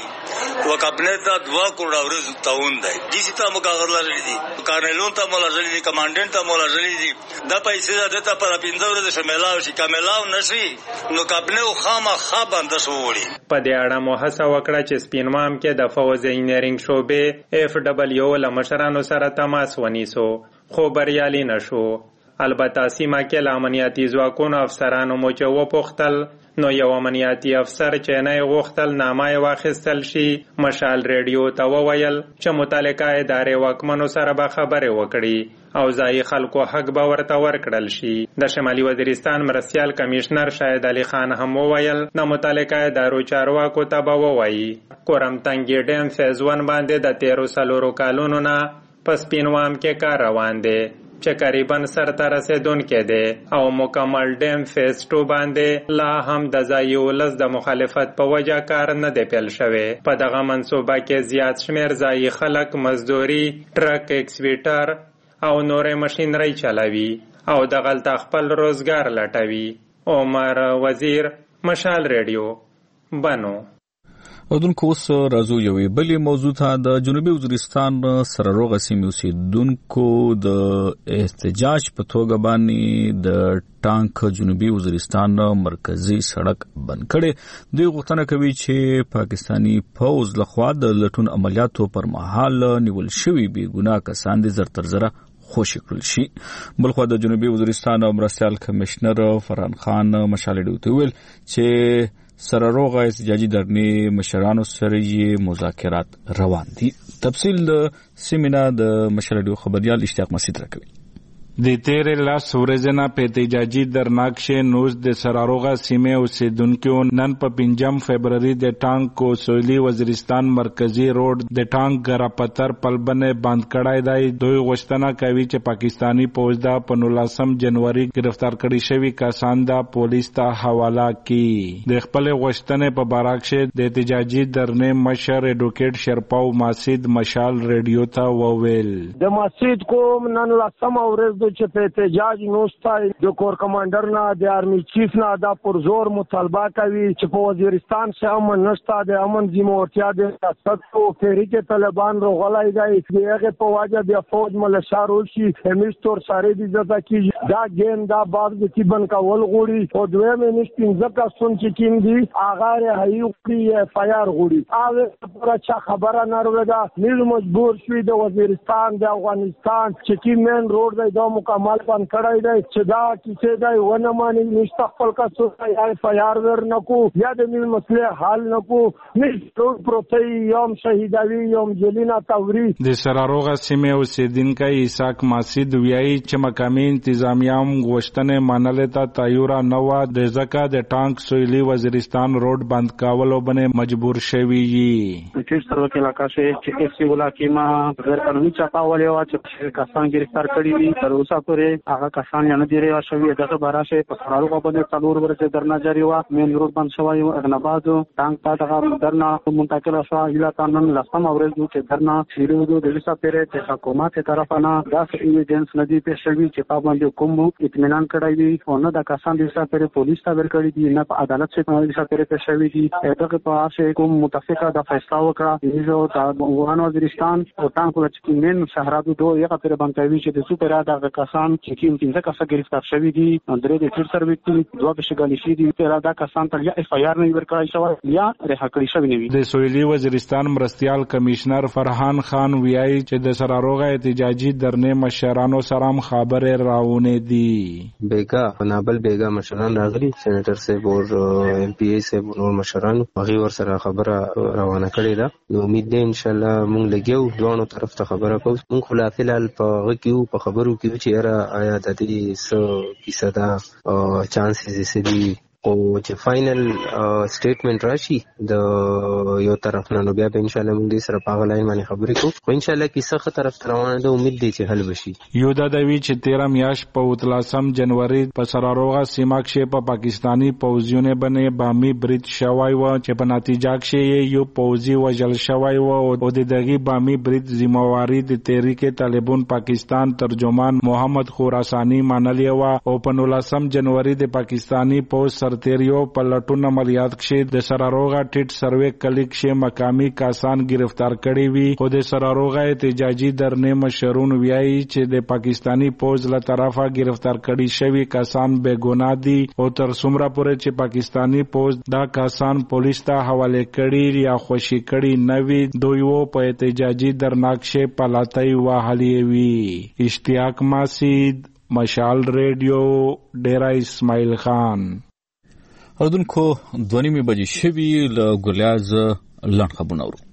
کی او کپنه ته دوا کوړه ورز تاون دی ډي سي ته مقرر لري دي کارنلون ته مولا لري دي کمانډنټ ته مولا لري دي د پیسې د ته پر پینځه ورځې شاملاو شي کاملاو نشي نو کپنه خامہ خابند شوړي په دې اړه مو هڅه وکړه چې سپینوام کې د فوز انجینرینګ شعبې اف ډبلیو لمشرانو سره تماس ونیسو خو بریالي نشو. البته سیمه کې له امنیتي ځواکونو افسرانو مو چې وپوښتل نو یو امنیتي افسر چې نه غوښتل نامه یې واخیستل شي مشال ریډیو ته وویل چې متعلقه ادارې واکمنو سره به خبرې وکړي او ځایي خلکو حق به ورته ورکړل شي. د شمالي وزیرستان مرستیال کمیشنر شاهد علي خان هم وویل د متعلقه ادارو چارواکو ته به ووایي کورم تنګي ډیم فیز ون باندې د تیرو څلورو کالونو نه په سپینوام کې کار روان دی چې قریباً سر ته رسیدونکی دی او مکمل ډیم فیز ټو باندې لا هم د ځایي ولس د مخالفت په وجه کار نه دی پیل شوی. په دغه منصوبه کې زیات شمیر ځایي خلک مزدوري ټرک ایکسویټر او نورې ماشینري چلوي او دغلته خپل روزګار لټوي. عمر وزیر مشال ریډیو بنو. اودونکو اوس راځو یوې بلې موضوع ته. د جنوبي وزیرستان سره روغه سیمې اوسېدونکو د احتجاج په توګه باندې د ټانک جنوبي وزیرستان مرکزی سړک بند کړي. دوی غوښتنه کوي چې پاکستانی پوځ لخوا د لټون عملیاتو پر مهال نیول شوي بې ګناه کسان دې زر تر زره خوشي کړل شي. بلخوا د جنوبي وزیرستان مرستیال کمشنر فرحان خان مشال ریډیو ته ویل چې سره روغه احتجاجي دړنې مشرانو سره یې مذاکرات روان دي. تفصیل د سیمینار د مشال ریډیو خبريال اشتیاق مسعود راکوي. د تیرې لاس ورځې نه په احتجاجي درناکشه نوز د سراروغه سیمې اوسیدونکو نن په پنځم فبرवरी د ټانک کو سویلي وزیرستان مرکزی روډ د ټانک غراپتر پلبنه بند کړای دی. دوی غوښتنه کوي چې پاکستانی پوځ دا په نولسم جنوري گرفتار کړي شوی کسان دا پولیس ته حواله کړي. د خپل غوښتنې په باراکشه د احتجاجي درنې مشر ایډوکیټ شرپاو ماسید مشال ریډیو ته وویل د ماسید کوم نن لسم ورځ چې په احتجاج نوستای د کور کمانډر نه د آرمي چیف نه دا پر زور مطالبه کوي چې په وزیرستان کې امن نشته د امن ذمہورتیا د ریاست او تحریک طالبان روغلای دی دغه په واجه د فوج ملشارو شي همیشتور ساره دي ځکه چې دا ګیم دا باغ د تیبن کول غوړي او دوی مې نشټین ځکه سن چې کیم دي اغه هي او اف آی آر غوړي هغه پر چا خبره نه ورده نیل مجبور شوی د وزیرستان د افغانستان چې کیم من روډ دی مکمل بند کړای دی چې دا کیسه دی ونه مانی نشته خپل کا څو یا فیار ور نکو یا د نیل مسله حل نکو نشته پروتي یوم شهیدوي یوم جلینا توري. د سراروغه سیمې اوسیدونکو اسحاق ماسید ویایي چې مقامي انتظامیه غوښتنې منلې ته تایورا نو د ځکه د ټانک سویلي وزیرستان روډ بند کولو باندې مجبور شوی یي. چې سره کې علاقې چې اف سی ولا کیما غیر قانوني چاپاولې وا چې کسان گرفتار کړي دي تر اوسه پورې هغه کسان نه دی ریوا شوی دغه براشه په سراروغه باندې څلور ورځې درنه جاری و مین روډ بند شوی او اغنباد ټانک پاتغه درنه منتقل شو اله قانون لسم ورځ چې درنه شیرو د دلیسا پیره ته حکومت طرفانه داس ایویډنس ندی په شوی چې په باندې کوم اطمینان کړی وي او نه د کسان د سره پولیس ته ورکړي دي نه په عدالت څخه د سره په شوی دي دغه په اساس کوم متفقه د فیصله وکړه چې د افغان وزیرستان او ټانک ولچ مین شهرادو دوه یو پر باندې چې د سوپر د کسان چې کوم څنګه کسان گرفتار شوی دي درې د تیر سرویکټي دوه بشګالي شي دي تر دا کسان ته یا اف آی آر نه ورکړای شو یا رها کړی شوی نه وي. د سویلي وزیرستان مرستیال کمشنر فرحان خان ویایي چې د سراروغه احتجاجي درنې مشرانو سره خبرې راوونه دي. بیګا نابل بیګا مشران راغلي سېنیټر صاحب او ایم پی ای صاحب نور مشران هغه ور سره خبره روانه کړې ده. نو امید ده ان شاء الله مونږ لګیو دوه طرف ته خبره کوو. مونږ خلافل په غکیو په خبرو کې چې را آیا د دې سو کیسه دا چانسز سدي او چې فائنل سټیټمنټ راشي د یو طرف نه، نو بیا به ان شاء الله موږ سره په غلاین باندې خبرې کوو او ان شاء الله کیسه خه طرف روانه ده. امید دی چې حل وشي. یو دا دوی چې تیرہ میاشت په اتلسم جنوري په سراروغه سیمه کې په پاکستانی پوځیونه باندې بامي برید شوی و چې په نتیجه کې یو پوځي وژل شوی و او د دغه بامي برید ذمہواری د تحریک طالبان پاکستان ترجمان محمد خراسانی منلی و او په نولسم جنوري د پاکستانی پوځ سرتیریو په لټون عملیات کې د سراروغه ټیټ سروې کلیک کې مقامی کسان گرفتار کړي وي. خو د سراروغه احتجاجي درنه مشرون ویایي چې د پاکستانی پوځ له طرفه گرفتار کړي شوی کسان بے ګناه دي او تر څومره پورې چې پاکستانی پوځ دا کسان پولیس ته حواله کړي یا خوشي کړي نوي دوی وو په احتجاجي درناکشه پلاتای وهلي وی. اشتیاق ماسید، مشال ریډیو، ډیرا اسماعیل خان. اردوونکو دوه نیمې بجې شوي له ګلیاز لنډ خبرونه اورو.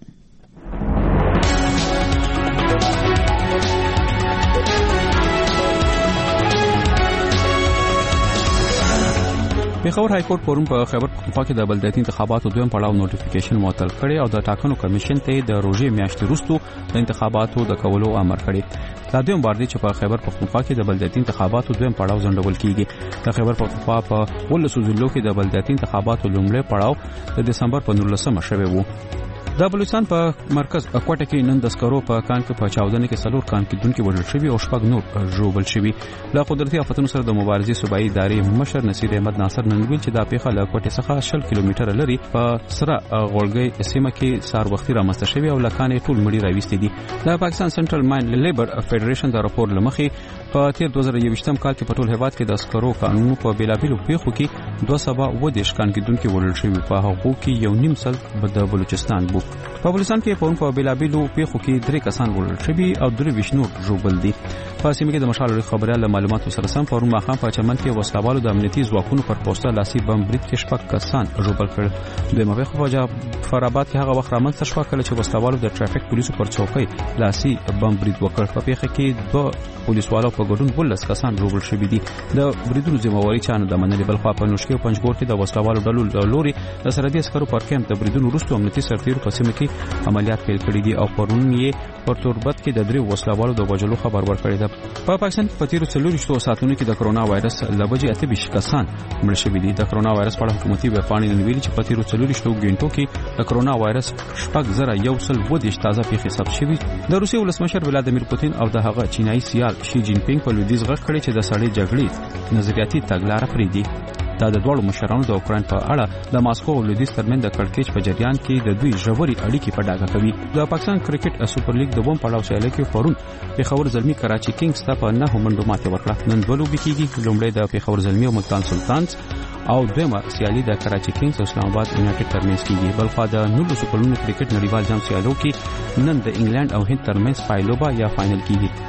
پیښور های کورټ پرون په خیبر پختونخوا کې د بلدیاتي انتخاباتو دویم پړاو نوټیفیکیشن معطل کړي او د ټاکنو کمیشن ته د روژې میاشتې وروسته د انتخاباتو د کولو امر کړي. دا دویم بار دی چې په خیبر پختونخوا کې د بلدیاتي انتخاباتو دویم پړاو ځنډول کیږي. د خیبر پختونخوا په ولسو ضلعو کې د بلدیاتي انتخاباتو لومړی پړاو د دسمبر په نولسمه شوی وو. د بلوچستان په مرکز کوټه کې نن د سکرو په کان کې په چاودنه کې څلور کان کې دونکو وژل شوی او شپږ نور ژوبل شوی. له قدرتي آفتونو سره د مبارزې صوبایي ادارې مشر نصیر احمد ناصر نن ویل چې دا پیښه له کوټه څخه شل کیلومتره لري په سره غړګي سیمه کې سار وختي رامسته شوی او لکانې ټول مړي راوستي دي. د پاکستان سنټرل ماین لیبر فدریشن د راپور لمخې په تیر دوه زره یوویشتم کال کې په ټول هیواد کې د سکرو قانونو په بیلابیلو پیښو کې دوه سوه اووه دېرش کان کې دونکو وژل شوی، په هغو کې یو نیم سل د بلوچستان بو. په بلوچستان کې په په بیلابیلو پیښو کې درې کسان وژل شوي او درې ویشت نور ژوبل دي. په سیمه کې د مشال خبريال معلوماتو سره سم پرون ماښام په چمن کې وسلوالو د امنیتي ځواکونو پر پوسټه لاسي بم برید کې شپږ کسان ژوبل کړل. دوی مغه خواجه فراباد کې هغه وخت رامنځته شو کله چې وسلوالو د ټرافیک پولیسو پر چوکۍ لاسي بم برید وکړ. په پیښه کې دوه پولیسوالو په ګډون ولس کسان ژوبل شوي دي. د بریدونو ذمہواری چانه د منلي بل خوا په نوشکي او پنځګور کې د وسلوالو ډلو لوري د سرحدي عسکرو پر کیمپ د بریدونو وروسته امنیتي سرتیرو په سیمه کې عملیات پیل کړي دي او پرون یې پر توربت کې د درې وسلوالو د وژلو خبر ورکړی ده. په پاکستان کې په تیرو څلورویشتو ساعتونو کې د کرونا وایرس له وجې اته ویشت کسان مړه شوي دي. د کرونا وایرس په اړه حکومتي ویبپاڼې نن ویلي چې په تیرو څلورویشتو غنټو کې د کرونا وایرس شپږ زره یو سل اووه دېرش تازه پیښې ثبت شوي. د روسیې ولسمشر ولادیمیر پوتین او د هغه چینایي سیال شي جین پینګ په لویدیځ غږ کړی چې د سړې جګړې نظریاتي تګلاره پرېږدي. دا د دوړو مشرانو د اوکراین په اړه د ماسکو او لویدیځ ترمنځ د کړکېچ په جریان کې د دوی ژورې اړیکې په ډاګه کوي. د پاکستان کرکټ سوپر لیګ د دوم پړاو سیالۍ کې پرون پیښور زلمی کراچي کینګز ته په نهه منډو ماتې ورکړه. نن دوه لوبې کېږي، لومړی د پیښور زلمی او ملتان سلطانز او دویمه سیالي د کراچي کینګز او اسلام آباد یونایټډ ترمنځ کېږي. بلخوا د نولسو کلونو کرکټ نړیوال جام سیالیو کې نن د انګلند او هند ترمنځ پایلوبه یا فائنل کېږي.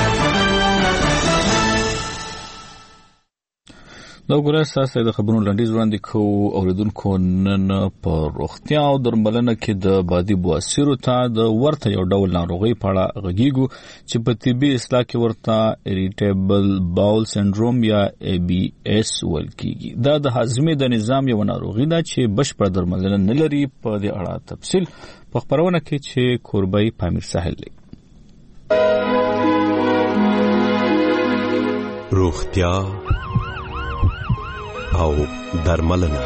دا وګورئ تاسو د خبرونو لنډیز وړاندې کوو. اوریدونکو نن په روغتیا او درملنه کې د بادي بواسیرو ته د ورته یو ډول ناروغي په اړه غږیږو چې په طبي اصطلاح کې ورته اریټیبل باول سنډروم یا ای بی اس ویل کیږي. دا د هاضمې د نظام یو ناروغي ده چې بشپړ درملنه نه لري. په دې اړه تفصیل په خبرونه کې چې کوربای پامیر ساحل دی. روغتیا او درملنه.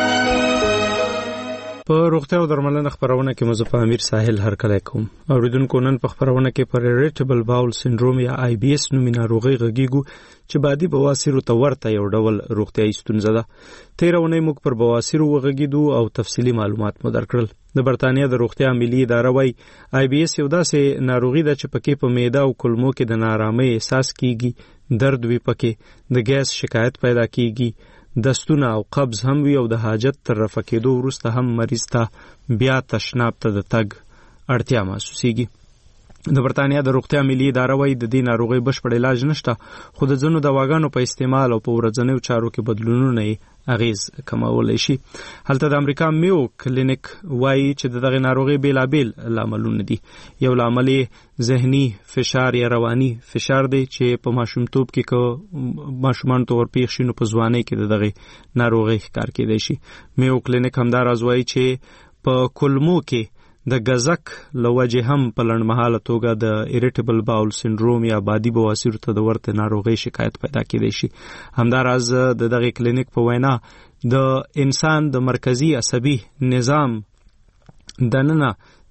په روغتیا او درملنه خبرونه کې مزه امیر ساحل هر کله کوم. اوریدونکو نن په خبرونه کې پر اریټیبل باول سنډروم یا آی بی اس نومي ناروغي غږیږو چې بادي بواسیر ته ورته یو ډول روغتیايي ستونزه ده. تیرونه موږ پر بواسیر وغږیدو او تفصیلی معلومات مو درکړل. د برتانیا د روغتیا ملي اداره وايي آی بی اس یو داسې ناروغي ده چې پکې په معده او کولمو کې د نارامۍ احساس کیږي، درد وي پکې، د ګیس شکایت پیدا کیږي، دستونه او قبض هم وي او د حاجت تر رفع کېدو وروسته هم مریض ته بیا تشناب ته د تګ اړتیا محسوسیږي. د برتانیا د روغتیا ملي اداره وايي د دې ناروغۍ بشپړ علاج نشته، خو د ځینو دواګانو په استعمال او په ورځنیو چارو کې بدلونونه یې اغیز کمولی شي. هلته د امریکا میو کلینیک وايي چې د دغه ناروغۍ بیلابیل لاملونه دي. یو لامل یې ذهني فشار یا رواني فشار دی چې په ماشومتوب کې که ماشومان ته ورپېښ شي نو په ځوانۍ کې د دغه ناروغۍ ښکار کېدی شي. میو کلینیک همداراز وايي چې په کولمو کې د غزک لوجه هم په لنډمهاله توګه د ایریټیبل باول سنډروم یا بادي بواسیر ته د ورته ناروغۍ شکایت پیدا کېدی شي. همداراز د دغه کلینیک په وینا د انسان د مرکزی عصبي نظام دننه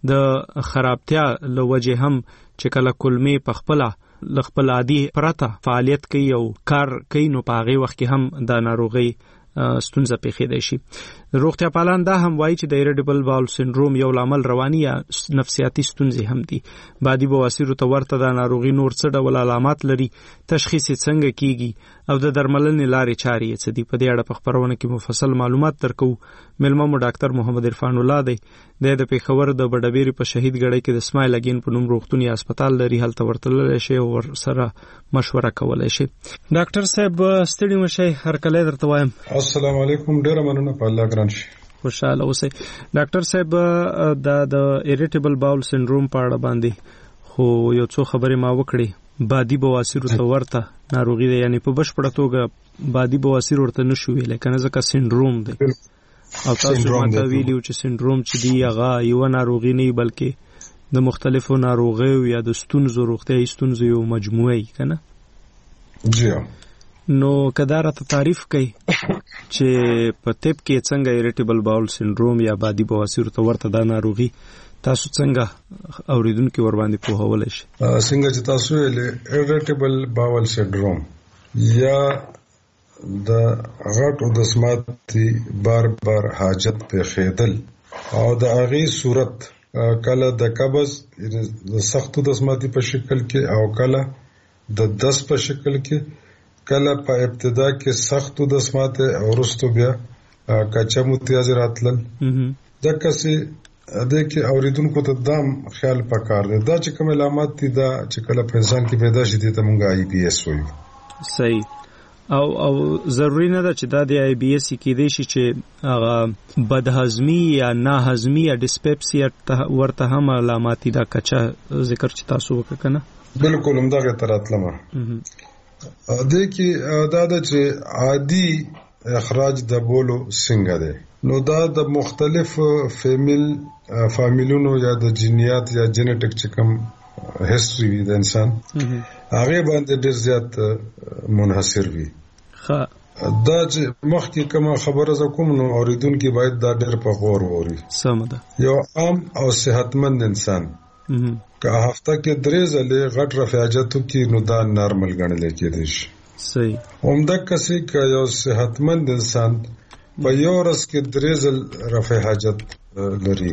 د خرابتیا لوجه هم چې کله کولمې په خپل لخپل عادي پرته فعالیت کوي او کار کوي نو په هغه وخت کې هم د ناروغۍ ستونزه پیښیدای شي. روغتیا پالان دا هم وایي چې د ایریټیبل باول سنډروم یو لامل رواني یا نفسیاتي ستونزې هم دي. بادي بواسیر ته ورته د ناروغي نور څه ډول علامات لري، تشخیص یې څنګه کیږي او د درملنې لارې چارې یې څه دي. په دې اړه په خبرونه کې مفصل معلومات درکو. مېلمه مو ډاکټر محمد عرفان الله دی. د پېښور د بډبېري په شهید ګړی کې د اسماعیل اګین په نوم روغتون یا هسپتال لري، هلته ورتللی شي او ورسره مشوره کولی شي. ډاکټر صاحب ستړي مشئ، هرکلی درته وایم. السلام علیکم، ډېره مننه، په الله ګران شي. خوشاله اوسئ. ډاکټر صاحب دا د ایریټیبل باول سنډروم په اړه باندې خو یو څو خبرې ما وکړې. بادي بواسیر ته ورته ناروغي ده، یعنی په بشپړه توګه بادي بواسیر ورته نشو ویلی کنه ځکه سنډروم دی. او تاسو ماته ویلي چې سنډروم چې دی هغه یوه ناروغي نه بلکې د مختلفو ناروغیو یا د ستونزو روغتیایي ستونزو یو مجموعه یي کنه. جی نو که دا راته تعریف کوي چې په طب کې څنګه ایریټیبل باول سنډروم یا بادي بواسیر ته ورته دا ناروغي تاسو څنګه اوریدونکو ور باندې پوهولی شي؟ څنګه چې تاسو ویلې ایریټیبل باول سنډروم یا د غټو د سماعتي بار بار حاجت پیښېدل او د هغې صورت کله د قبض د سختو د سماعتي په شکل کې او کله د دس په شکل کې، کله په ابتدا کې سختو د سماعتي او وروستو بیا کچه متیازې راتلل. دغه څه د کې اوریدونکو ته دام خیال پکار دی دا چې کوم علامات دي دا چې کله په انسان کې پیدا شي ته مونږ آی بي اس وایو. صحیح. او او ضروری نه ده چې دا د آی بي اس کې دی شي چې هغه بدهضمي یا ناهضمي یا ډسپپسیا ورته هم علامات دا کچه ذکر چې تاسو وکړه کنه. بالکل همدغه تراتلمه د کې دا د چې عادي اخراج د بولو څنګه دی نو دا د مختلف فیمیل فامیلونو یا د جینیات یا جینټیک چې کوم هیستوري وي د انسان هغه باندې ډېر زیات منحصر وي. ښه دا چې مخکې کوم خبره ز کوم نو اوریدونکو باید دا ډېر په غور ووري. سم ده. یو عام او صحتمند انسان که هفته کې درې ځلې غټ رفع حاجتو کې نو دا نارمل ګڼل کېدای شي. صحیح. همدا کسي که یو صحتمند انسان په یو ورځ کې درې ځل رفع حاجت لري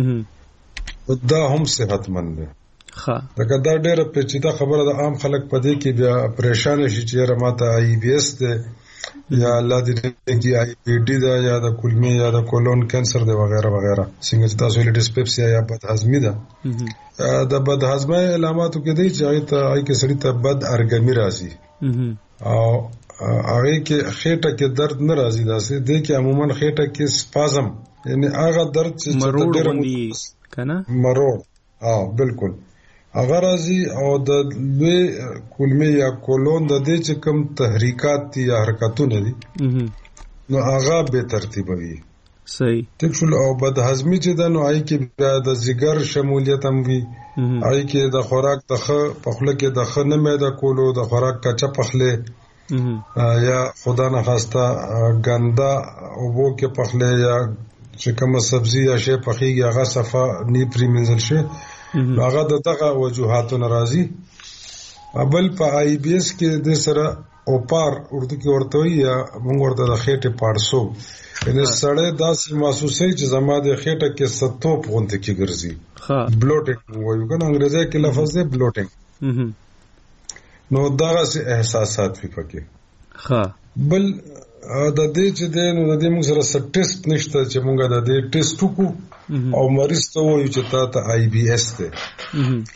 دا هم صحتمند دی. ښه دا دا ډېره پیچیده خبره ده. عام خلک په دې کې بیا پریشان شي چې یاره ماته آی بي اس دی یا الله دې کې آی بي ډي ده یا د کولمې یا د کولون کینسر دی وغیرہ وغیرہ. څنګه چې تاسو ویل ډسپپسیا یا بدهضمي ده. د بدهضمي علاماتو کې دی چې آی ته آی کې سړی ته بد ارګمي راځي او هغه کې خېټه کې درد نه راځي. داسې دی کې عموما خېټه کې سپازم یعنی هغه درد چې مروړ باندې کنه مروړ ها بالکل هغه راځي او د لوی کولمې یا کولون د دې چې کوم تحریکات دي یا حرکتونه دي نو هغه به ترتیب وي. صحیح. ټیک شو. او بدهضمي چې د نو آی کې د ځګر شمولیت هم وي. آی کې د خوراک د خ پخله کې د خ نه مېده کولو د خوراک کچا پخله یا خدا نه خواسته ګندا او وو کې پخله یا چې کوم سبزی یا شی پخېږي هغه صفه نی پریمنزل شي هغه د دغه وجوهاتو ناراضي. بل په آی بي اس کې د سره اوپار اردو کې ورته یا موږ ورته د خېټه پارسو یعنی سړی داسې محسوسوي چې زما د خېټه کې ستوپ غونډه کې ګرځي. ها بلوټینګ وایو کنه انګریزي کې لفظ دی بلوټینګ. نو دغه سه احساسات وي پکې. ها بل د دې چې د نو د دې موږ سره ست ټیسټ نشته چې موږ د دې ټیسټ وکړو او مریض ته وایو چې تا ته آی بي اس دی.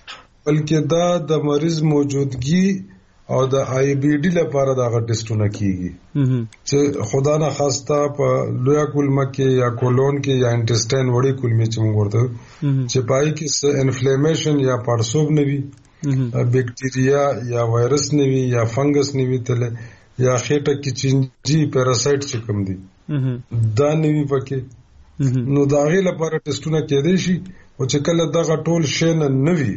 بلکې دا د مریض موجودګي او د آی بی ډی لپاره دا غ ټیسټونه کیږي چې خدا نه خواسته په لویا کولمه کې یا کولون کې یا انټسټاین وړي کولمه چې موږ ورته چې پای کې انفلیمیشن یا پړسوب نوي بیکټیریا یا وایرس نوي یا فنګس نوي تل یا خېټه کې چینجی پیراسایت چې کوم دي دا نوي پکې نو دا غي لپاره ټیسټونه کېدای شي او چې کله دغه ټول شی نه نوي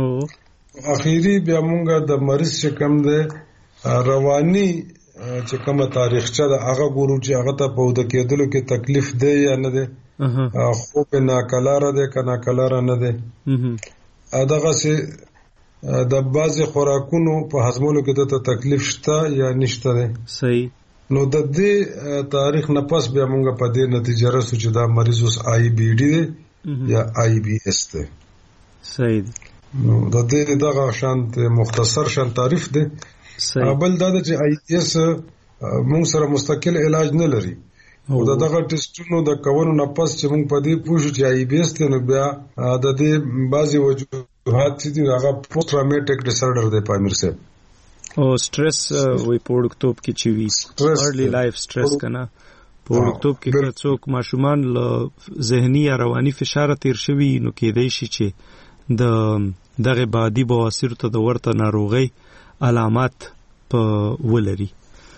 اخیری بیا مونږه د مریض چې کوم ده رواني چې کومه تاریخچه ده هغه ګورو چې هغه ته په د کېدلو کې تکلیف دی یا نه دی خو په ناکلاره ده کنه کلاره نه ده دغه سي د بعضي خوراکونو په هضمولو کې د تکلیف شته یا نشته ده صحیح نو د دې تاریخ نه پس بیا مونږ په دې نتیجه رسو چې دا مریض اوس آی بی ډی دی یا آی بی اس دی صحیح نو د دې دغه شانت مختصر شان تعریف دی بل دا چې آی بی اس مونږ سره مستقل علاج نه لري او دغه ټیسټونو د کولو نه پس چې مونږ په دې پوښتنه چې آی بی اس ته نو بیا د دې بعضي وجوهات چې هغه پوسټ ټراوماټیک ډیسارډر دی پامیر صاحب او سټرس وی په وړکتوب کې چې وی ارلی لایف سټرس کنه په وړکتوب کې کله څوک ماشومان له ذهني یا رواني فشار تیر شوی نو کېدای شي چې د دغه بادي بواسیر ته د ورته ناروغي علامات په ولري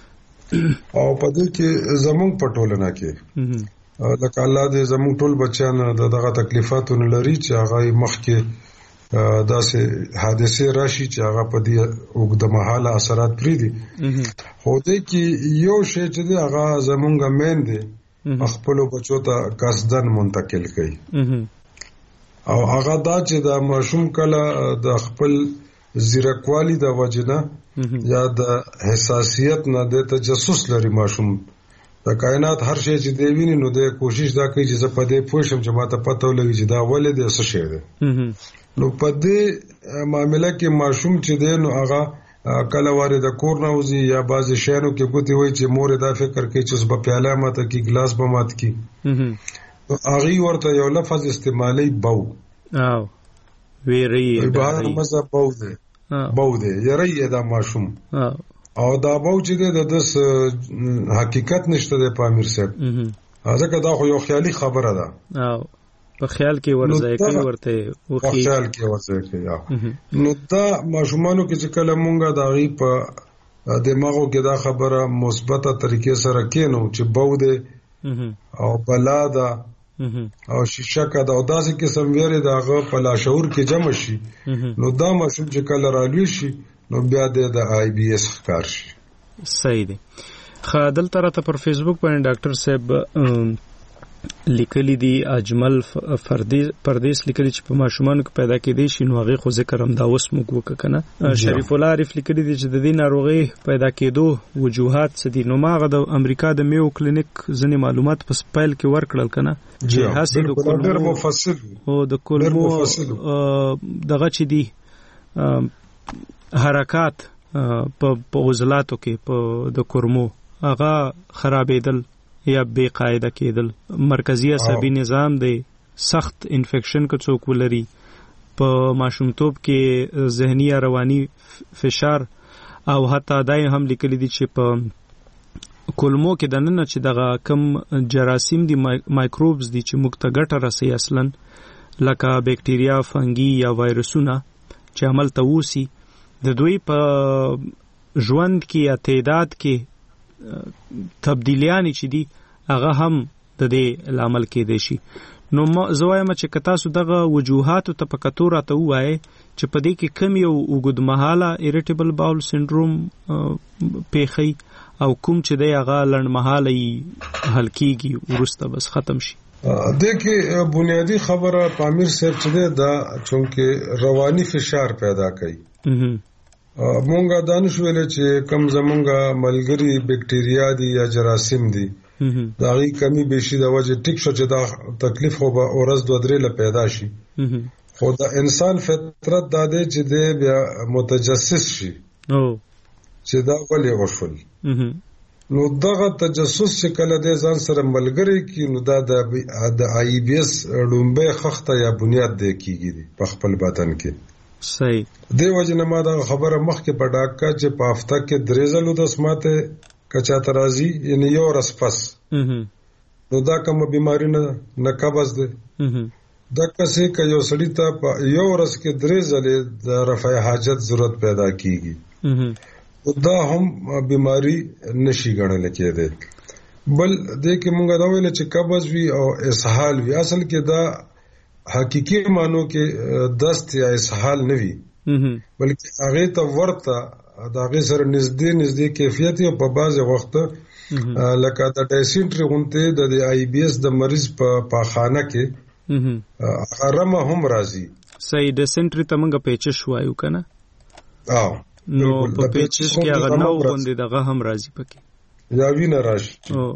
او په دې کې زمونږ په ټولنه کې لکه الله دې زمونږ ټول بچیان دغه تکلیفاتو نه لري چې هغه مخ کې دا سه حادثه راشي چې هغه په دې وګړه مهاله اثرات پری دي خو دې کې یو شی چې هغه زمونږ مین دي خپل بچو ته قصدن منتقل کړي او هغه دا چې د ماشوم کله د خپل زیرکوالی د وجنه یا د حساسیت نه د تجسس لري ماشوم د کائنات هر شی چې دی ویني نو د کوشش دا کوي چې زه په دې پوښم چې ماته پته ولګي چې دا ولې د څه شی دی نو په دې معاملې کې ماشوم چې دی نو هغه کله واره د کور نه وزي یا بعضی شیانو کې ګوتی وای چې مور دا فکر کوي چې په پیاله ماته کې ګلاس به مات کی هغه ورته یو لفظ استعمالي بو او ویری بهر مزه بو دی بو دی یری دا ماشوم او دا بو چې د دس حقیقت نشته د پامیر صاحب ځکه دا خو یو خیالي خبره ده او په خیال کې ورځي کوي ورته او خیال کې ورځي کوي نو دا ماشومانو کې چې کله مونږه دا غي په دماغو کې دا خبره مثبته طریقې سره کینو چې بو دی او بلا دا او شیشه دا او داسې قسم ویری داغه په لاشعور کې جمع شي نو دا ماشوم چې کله رالوي شي نو بیا د آی بی اس ښکار شي صحیح دی خادل تر ته پر فیسبوک باندې ډاکټر صاحب لیکلي دي اجمل پردیس لیکلي چې په ماشومان کې پیدا کېدي شي نو هغه خو ذکر هم دا اوس موږ وکړه شریف الله عارف لیکلي دي چې د دې ناروغي پیدا کېدو وجوهات څه دي نو ماغه د امریکا د میو کلینیک ځنې معلومات په سپایل کې ورکړل کنه چې حاصل د کولمو مفصل او د کولمو دغه چې دي حرکات په عضلاتو کې په د کورمو هغه خرابېدل یا بے قاعده کېدل مرکزی عصبي نظام دی سخت انفیکشن که څوک ولري په ماشومتوب کې ذهني یا رواني فشار او حتی دای هم لیکلي دي چې په کولمو کې دننه چې دغه کم جراثیم دي مایکروبز دي چې موږ ته ګټه رسي اصلا لکه بکټیریا فنګي یا وایرسونه چې عمل ته وسی د دوی په ژوند کې یا تعداد کې تبدیلیانی چې دي هغه هم د دې لامل کېدای شي نو زوایم چې کتا سو دغه وجوهات ته پکتور ته وای چې په دې کې کم یو وګد مهاله اریټیبل باول سنډروم پیخي او کوم چې د هغه لړ مهاله حل کیږي ورسته بس ختم شي دغه بنیادی خبره پامیر صاحب چې دا چونکه رواني فشار پیدا کوي مونږه دانش ویل چې کم زمونږه ملګری بکټیریا دي یا جراثیم دي دا غي کمی بشي د وجه ټیک شو چې دا تکلیف خو به اورز دوه درې ل پیدا شي خو د انسان فطرت دا دی چې د بیا متجسس شي او چې دا ولې وشول نو دغه تجسس چې کله د ځان سره ملګری کی نو دا د آی بی اس لومبه خخته یا بنیاد دی کیږي په خپل بدن کې صحیح. د وجنه ما دا خبره مخکې په ډاکا چې په هفته کې درې ځلو د سماته کچا ترازی یعنی یو ورځ پس نو دا کومه بیماری نه نه قبض ده دا کسې ک یو سړی ته په یو ورځ کې درې ځلې د رفع حاجت ضرورت پیدا کیږي دا هم بیماری نشي ګڼل کېده. بل دې کې مونږ دا ویل چې قبض وی او اسهال وی اصل کې دا حقيقي مانو کې دست یا اسهال نه وی بلکې هغه ته ورته دا غي سره نږدې نږدې کیفیت او په بعض وخت لکه د ډایسنټری غونته د آی بي اس د مریض په پاخانه کې ارمه هم راځي. صحیح. ډایسنټری ته موږ پیچش وایو کنه. او نو په پیچش کې هغه نو غونډه دغه هم راځي پکې یا وینه راشي.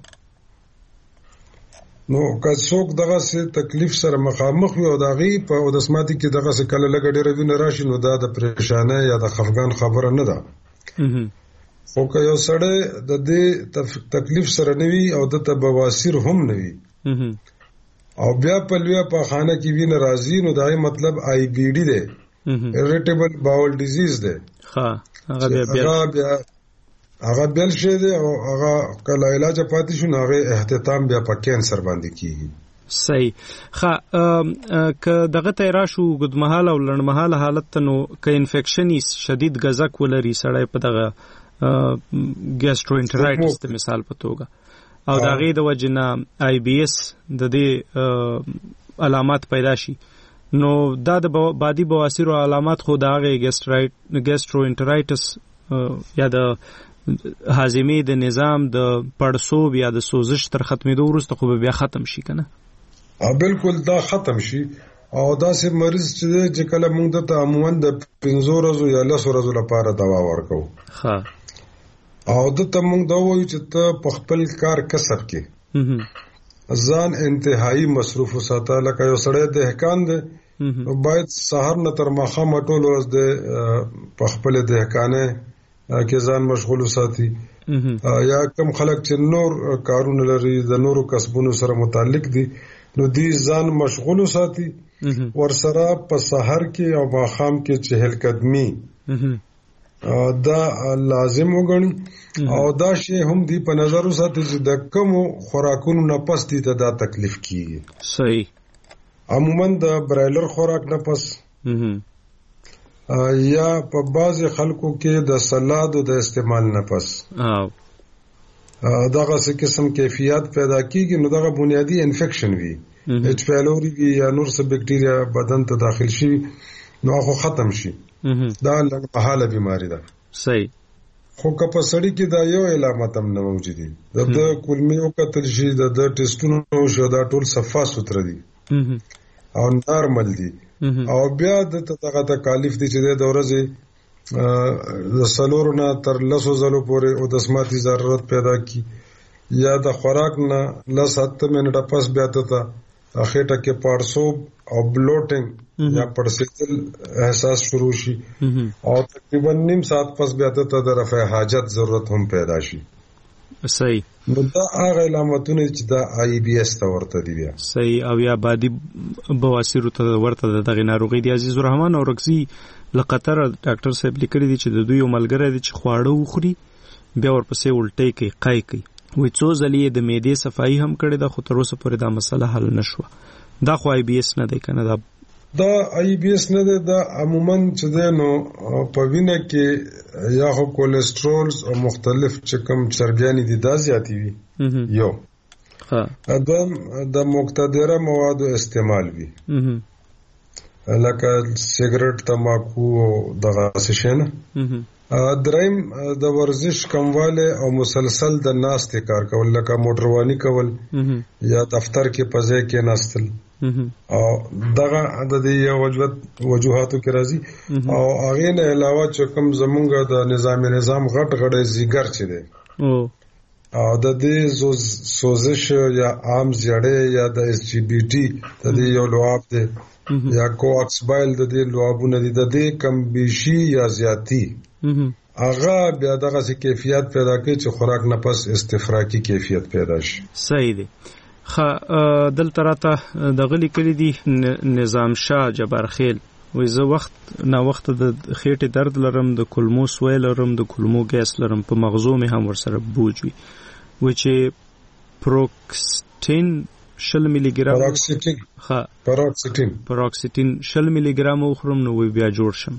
نو که څوک دغه سه تکلیف سره مخامخ وي او دغه په ودسماتي کې دغه سه کله لګ ډېر وینه راشي نو دا د پریشانه یا د خفګان خبره نه ده. خو که یو سړی د دې تکلیف سره نوي او د بواسیر هم نوي او بیا په لوی په خانه کې وینه راځي نو دا مطلب آی بی ډی ده irritable bowel disease ده. ها هغه بیا بیا هغه بل شي ده او هغه کله علاج پاتې شو هغه اهتمام بیا په کینسر باندې کیږي. صحیح. ښه که دغه ته راشو ګدمحاله او لړمحاله حالت ته نو که انفیکشن شدید غزک ولري سړی په دغه ګیسټروانټرایټس د مثال په توګه او د هغې د وجې نه آی بي اس د دې علامات پیدا شي نو دا د بادي بواسیرو علامات خو د هغې ګیسټروانټرایټس یا د هاضمې د نظام د پړسوب یا د سوزش تر ختمېدو وروسته خو به بیا ختم شي که نه؟ بالکل دا ختم شي او داسې مریض چې کله موږ دته عموما د پنځو ورځو یا لسو ورځو لپاره دوا ورکوو او دته موږ دا وایو چې ته په خپل کار کسب کې ځان انتهایی مصروف وساته. لکه یو سړی دهقان دی باید سهار نه تر ماښامه ټول ورځ د په خپل دهقانۍ کې ځان مشغول وساتي یا کم خلک چې نور کارونه لري د نورو کسبونو سره متعلق دي نو دی ځان مشغول وساتي ورسره په سحر کې او ماښام کې چهل قدمي دا لازم وګڼي او دا شی هم دی په نظر وساتي چې د کومو خوراکونو نه پس دي ته دا تکلیف کیږي. صحیح. عموما د برایلر خوراک نه پس یا په بعض خلکو کې د سلاد او د استعمال نه پس دغه څه قسم کیفیت پیدا کیږي نو دغه بنیادی انفیکشن وي اچ پایلوري وي یا نور څه بکټیریا بدن ته داخل شي نو هغه ختم شي. دا لږه بیماری ده. صحیح. خو که په سړی کې دا یو علامات هم نه موجودي د د کولمې او کتل شي د د ټیسټونو شو دا ټول صفا سوتره دي او نارمل دي او بیا د دغه تکالیف دي چې د ورځې د سلور نه تر لسو زلو پورې او د سماعتي ضرورت پیدا کی یا د خوراک نه لس هته منټه پس بیا ته اخیټه کې پړسوب او بلوټینګ یا پړسېدل احساس شروع شي او تقریبا نیم ساعت پس بیا ته د رفع حاجت ضرورت هم پیدا شي. صحیح. نو دا هغه علامتونه چې دا آی بي اس ته ورته دي بیا. صحیح. او یا بادي بواسیر ته ورته دغه ناروغي دی. عزیز الرحمن اورکزي لقطر ډاکټر صاحب لیکلي دي چې د دوی ملګری دي چې خواړه وخوري بیا ورپسې الټۍ کوي قای کوي وې څو ځلې د معدې صفایي هم کړې ده خو تر اوسه پورې دا مسله حل نشوه. دا خو آی بي اس نه دی کنه؟ دا دا آی بي اس نه دی. دا عموما چې دی نو په وینه کې یا خو کولیسټرول او مختلف چې کوم چربیانې دي دا زیاتې وي یو ادم د مقتدره موادو استعمال وي لکه سیګریټ تماکو دغه څه شي نه. دریم د ورزش کمواله او مسلسل د ناستې کار کول لکه موټروانی کول یا دفتر کې پځې کې ناستل او دغه د دې وجوهاتو کې راځي او هغه نه علاوه چې کوم زمونږ د نظام نظام غټ غړې زیګر چي دي او د دې سوزش یا عام زیړې یا د اس جی بی ټي د دې یو لواب دی یا کوکس بایل د دې لوابونه دي د دې کم بیشي یا زیاتی هغه بیا دغه څه کیفیت پیدا کوي چې خوراک نه پس استفراقی کیفیت پیدا شي. صحیح دی. خ دلته راته د غلی کلی دی نظام شاه جبار خیل وای زه وخت نا وخت د خېټې درد لرم، د کولمو سوی لرم، د کولمو ګیس لرم، په مغزو مې هم ورسره بوج وي. و چې پروکسټین شل ملي ګرام پروکسټین ها پروکسټین پروکسټین شل ملي ګرام وخورم نو بیا جوړ شم.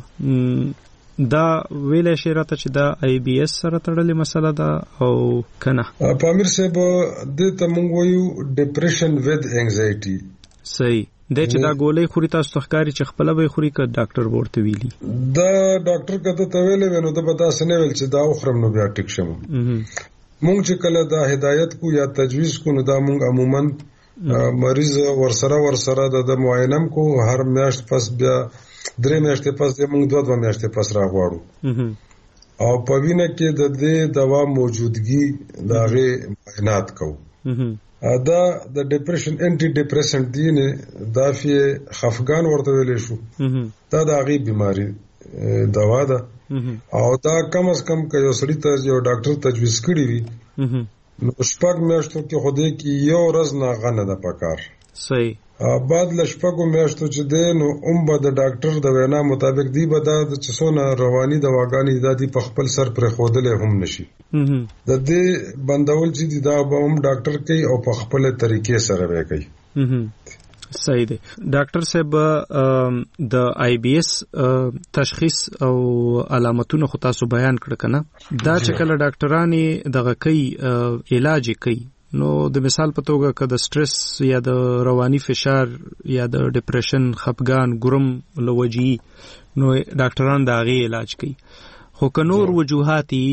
دا ویلې شي راته چې دا آی بی اس سره تړلې مسله ده او کنه؟ په امیر صاحب د تمنګ ویو ډیپریشن وذ انزایټي صحیح د چې دا ګولې خوري تاسو تخکاری چې خپل به خوري ک ډاکټر ورته ویلي دا ډاکټر کته ته ویلې ونه د پتا سنې ویل چې دا اخرم نو بیا ټیک شم. مونږ چې کله دا هدایت کو یا تجویز کو نو دا مونږ عموما مریض ورسره ورسره د معاینم کو هر میاشت پس بیا درې میاشتې پس د مونږ دوه دوه میاشتې پس راغواړو او په وینه کې د دې دوا موجودګي داغه معاینات کوو. دا د ډیپریشن انټي ډیپریسنټ دی نه دا فی خفقان ورته ویل شو. دا د هغه بیماری دوا ده او دا کم از کم که یو سړی ته یو ډاکټر تجویز کړی وي نو شپږ میاشتو کې خوده کې یو ورځ نه غنه ده پکار. صحیح. بعد لشپږو میاشتو چې دی نو اوم به د ډاکټر د وینا مطابق دی به دا د چسونه رواني دواګانې د دې په خپل سر پر خودلې هم نشي. د دې بندول چې دا به هم ډاکټر کوي او په خپل طریقې سره به کوي. صحیح دی. ډاکټر صاحب د آی بی اس تشخیص او علامتونه خو تاسو بیان کړ کنه؟ دا چې کله ډاکټرانی دغه کوي علاج کوي نو د مثال په توګه که د سټرس یا د رواني فشار یا د ډیپریشن خپګان ګرم لوجي نو ډاکټران دا غي علاج کوي. خو که نور وجوهاتي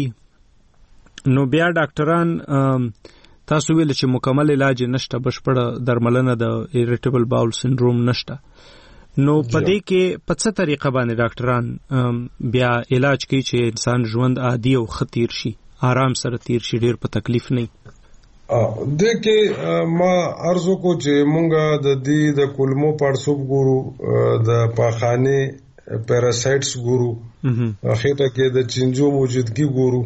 نو بیا ډاکټران تاسو ویل چې مکمل علاج نشته، بشپړه درملنه د ایریټیبل باول سنډروم نشته، نو په دې کې په څه طریقه باندې ډاکټران بیا علاج کوي چې انسان ژوند عادي او خطیر شي، آرام سره تیر شي، ډیر په تکلیف نه؟ د کې ما ارزو کو چې مونږه د دې د کولمو پړسوب ګورو، د پاخانه پیراسایټس ګورو، اخیته کې د چنجو موجودګي ګورو،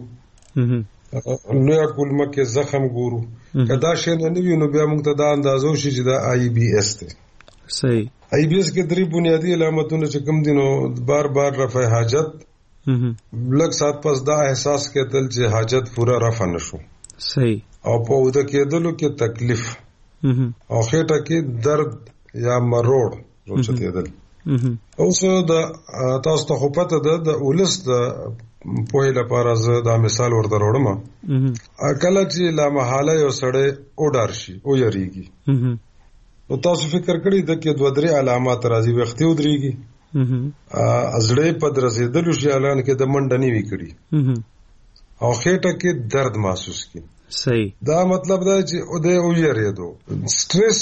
نو یا کولمه کې زخم ګورو. کدا شي نه وی نو بیا مونږ ته دا اندازو شي چې دا آی بی اس دی. صحیح. آی بی اس کې درې بنیادی علامتونه چې کوم دي نو بار بار رفع حاجت، لږ سات پس دا احساس کېدل چې حاجت پورا رفع نشو. صحیح. او په وده کېدلو کې تکلیف او خېټه کې درد یا مروړ روچتېدل. اوس د تاسو ته خو پته ده د ولس د په لپاره زه دا مثال ورته وړم. کله چې لا محاله یو سړی اوډار شي او یریږي نو تاسو فکر کړئ د کې دوه درې علامات راځي. وختي ودرېږي، ازړې په درزېدلو شي، اعلان کې د منډه نیوي کړي او خېټه کې درد محسوس کی. صحیح. دا مطلب دا چې او د او یریدو سټرس،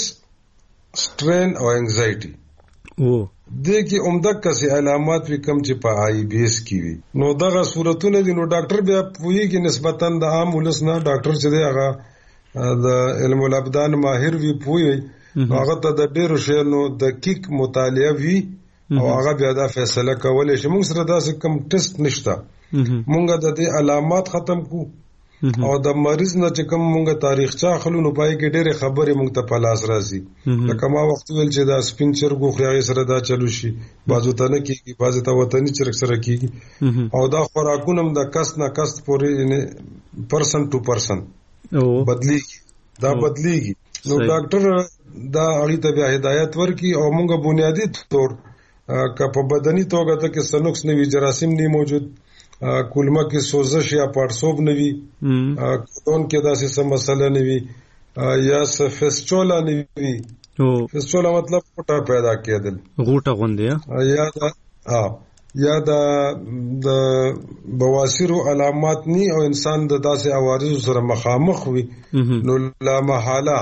سټرین او انزایټي او د کې عمده کسي علامات وی کم چې په آی بی اس کې وي. نو دغه صورتونه دي نو ډاکټر بیا پوهیږي نسبتاً د عام ولس نه ډاکټر چې دی هغه د علم الابدان ماهر وی پوهی هغه ته د ډیرو شیانو دقیق مطالعه وی او هغه بیا دا فیصله کولای شي. موږ سره داسې کم ټیسټ نشته، مونږ د دې علامات ختم کو او د مریض نه چې کوم مونږ تاریخچه خلو نو پای کې ډېر خبرې مونږ ته په لاس راځي. لکه ما وخت ویل چې دا سپین چرګو خوري سره دا چلو شي، بازو ته نه کیږي، بازو ته وطني چرګ سره کیږي او دا خوراکونه هم د کس نه کس پورې پرسن ټو پرسن بدلیږي، دا بدلیږي. نو ډاکټر دا اړې ته بیا هدایت ورکي او مونږ بنیادی طور که په بدني توګه ته کې سنوکس نه وي، جراثیم نه موجود، کولمه کې سوزش یا پړسوب نه وي، کولون کې داسې څه مسله نه وي، یا فیسچولا نه وي. فیسچولا مطلب غوټه پیدا کېدل، غوټه غوندې، یا دا ها یا دا د بواسیرو علامات ني او انسان د داسې عوارض سره مخامخ وي نو لا محاله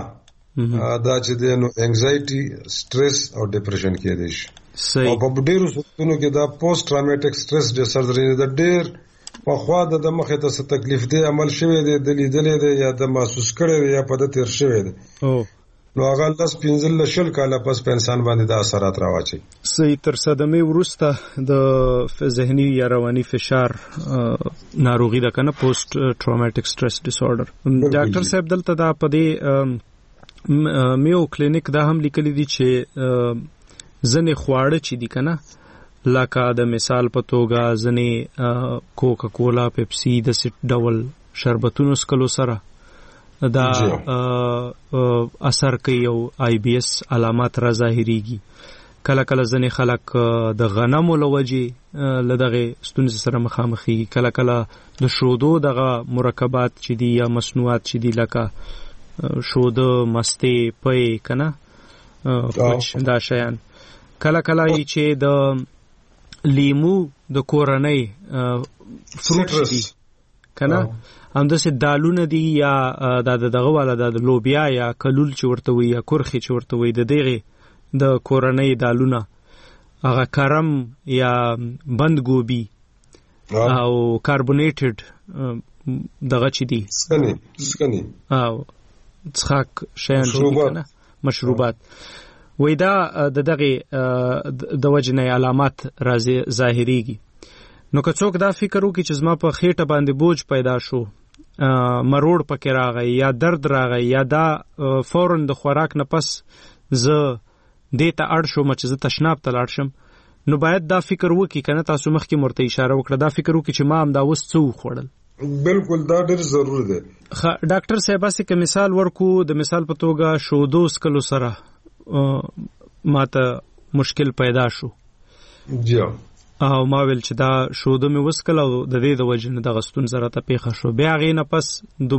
دا چې د نو انزایټي، سټرس او ډیپریشن کې دي. صحیح. او په ډیرو صورتونو کې دا پوسټ ټرامیټک سټرس ډیسارډر د ډیر په خوا د مخه ته څه تکلیف دی عمل شوی دی، د لیدلې دی یا د محسوس کړی دی یا په د تیر شوی دی، نو هغه لاس پنځل شل کاله پس په انسان باندې د اثرات راوچي. صحیح. تر صدمه ورسته د ذهني یا رواني فشار ناروغي ده کنه، پوسټ ټرامیټک سټرس ډیسارډر. ډاکټر صاحب دلته دا په دې میو کلینیک دا هم لیکلي دي چې ځنې خواړه چې دي کنه لکه د مثال په توګه ځنې کوکا کولا پیپسي د سټ ډول شربتونو سکلو سره دا اثر کوي او آی بی اس علامات را ظاهریږي کله کله ځنې خلک د غنمو له وجې له دغه ستونزې سره مخامخي کله کله د شودو دغه مرکبات چې دي یا مصنوعات چې دي لکه شوده مستې پي کنه دا شیان کله کله چې د لیمو د کورنۍ فروټ دي کنه همداسې دالونه دي یا د دغه والا د لوبیا یا کلول چې ورته وي یا کرخي چې ورته وي د دغه د کورنۍ دالونه هغه کرم یا بند ګوبي او کاربونیټډ دغه چې دي سکني سکني او څخاک شیان چې مشروبات وې دا د دغه د وجنې علامات راځي ظاهريږي نو که څوک دا فکر وکړي چې زما په خېټه باندې بوج پیدا شو مروړ پکې راغی یا درد راغی یا دا فورن د خوراک نه پس زه دې ته اړ شوم چې زه تشناب ته لاړ شم نو باید دا فکر وکړي کنه تاسو مخکې مرته اشاره وکړه دا فکر وکړي چې ما هم دا وس څو خوړل بالکل دا ډېر ضروري دی ډاکټر صاحب اسې که مثال ورکو د مثال په توګه شودو سکلو سره ماته مشکل پیدا شو جی او ما ویل چې دا شوده مې وسکل او د دې د وجه نه دغه ستونزه راته پیښه شو بیا هغې نه پس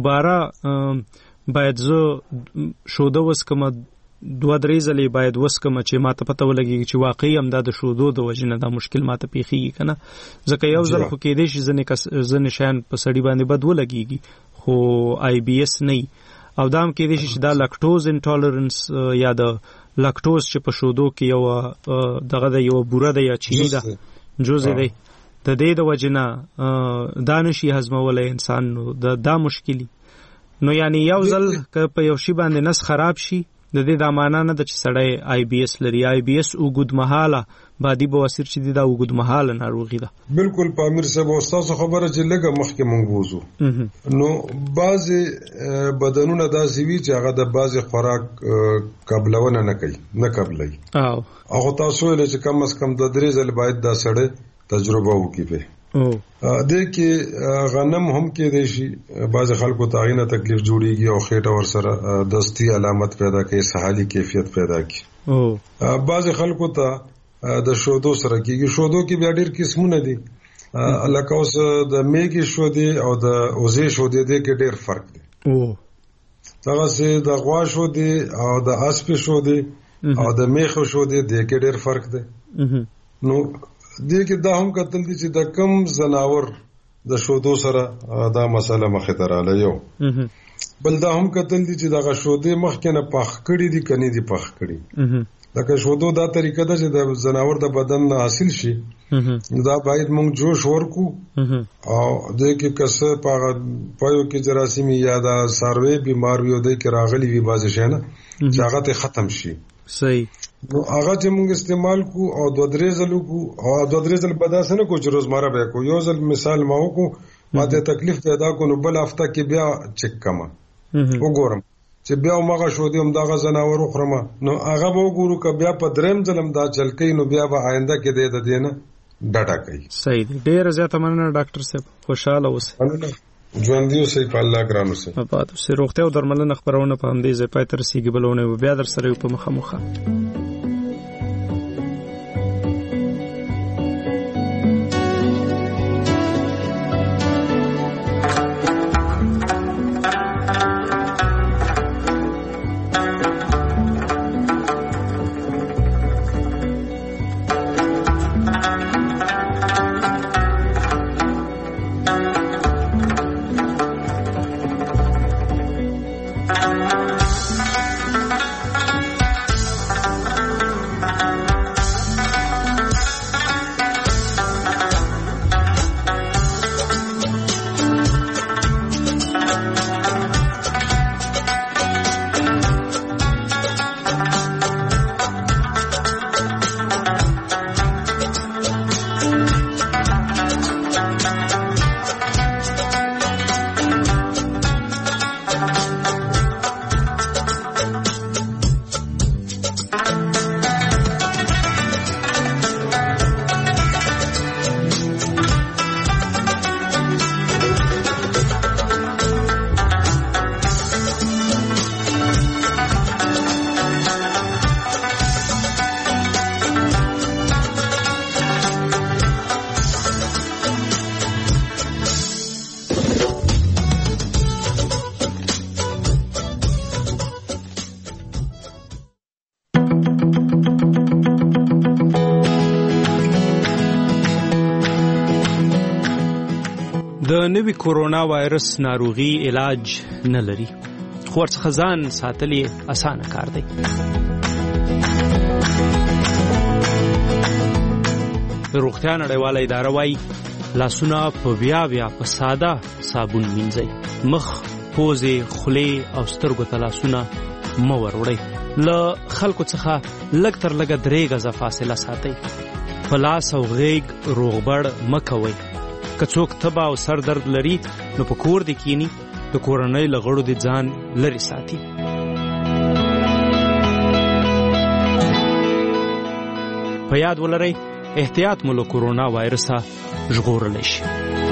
دوباره باید زه شوده وسکم دوه درې ځلې باید وسکم چې ماته پته ولګېږي چې واقعي هم دا د شودو د وجې نه دا مشکل ماته پیښېږي که نه ځکه یو ځل خو کېدی شي ځینې شیان په سړي باندې بد ولګېږي خو آی بی اس نه او دا هم کېدی شي چې دا لاکټوز انټالرنس یا د لاکټوز چې په شودو کې یو دغه د یو بوره ده یا چینی ده جزء دی د دې د وجه نه دا نشي هضمولی انسان نو دا مشکلي نو یعنی یو ځل که په یو شي باندې نس خراب شي د دې دا معنا نه ده چې سړی آی بی اس لري آی بی اس اوږدمهاله بادي بواسیر چې دي دا اوږدمهاله ناروغي ده بالکل پامیر صاحب ستاسو خبره چې لږه مخکې مونږ بوزو نو بعضې بدنونه داسې وي چې هغه د بعضې خوراک قبلونه نه کوي نه قبلوي هغه تاسو ویل چې کم از کم د درې ځل باید دا سړی تجربه وکړي په دې کې غنم هم کې دی شي بعضې خلکو ته هغې نه تکلیف جوړېږي او خېټه ورسره دستي علامت پیدا کوي سهالي کیفیت پیدا کړي بعضې خلکو ته د شودو سره کېږي شودو کې بیا ډېر قسمونه دي لکه اوس د میږې شودې او د وزې شودې دې کې ډېر فرق دی دغسې د غوا شودې او د اسپې شودې او د میخو شودې دې کې ډېر فرق دی نو دې کې دا هم کتل دي چې د کم زناور د شودو سره دا مسله مخې ته راغله یو بل دا هم کتل دي چې دغه شودې مخکې نه پاخ کړي دي که نه دي پاخ کړي لکه شودو دا طریقه ده چې د زناور د بدن نه حاصل شي دا باید مونږ جوش ورکو او دې کې که څه په هغه پایو کې جراثیمي یا د څاروی بیمار وي او دې کې راغلي وي بعضې شیانه چې هغه ته ختم شي صحیح نو هغه چې مونږ استعمال کو او دوه درې ځل وکړو او دوه درې ځل به داسې نه کړو چې روزمره به یې کړو یو ځل مثال ما وکړو ما ته تکلیف پیدا کړو نو بل هفته کې بیا چک کړم وګورم چې بیا هماغه شودې همدغه ځناور وخورم نو هغه به وګورو که بیا په درېیم ځل هم دا چل کوي نو بیا به آینده کې دی د دې نه ډډه کوي. صحیح دی. ډېره زیاته مننه ډاکټر صاحب، خوشحاله اوسئ. ژوندي اوسئ، په الله ګران اوسئ. آباد اوسئ. روغتیا او درملنه خپرونه په همدې ځای پای ته رسېږي. بلونه به بیا در سره یو په مخامخ. د نوي کورونا وایرس ناروغي علاج نه لري، خو ورڅخه ځان ساتل یې اسانه کار دی. د روغتیا نړیواله اداره وایي لاسونه په بیا بیا په ساده صابون مینځئ. مخ، پوزې، خولې او سترګو ته لاسونه مه وروړئ. له خلکو څخه لږ تر لږه درې غزه فاصله ساتئ. په لاس او غیږ روغبړ مه کوئ. که څوک تبه او سر درد لري نو په کور دې کینی، د کورنۍ له غړو دې ځان لرې ساتي. په یاد ولرئ احتیاط مو له کورونا وایرسه ژغورلی شي.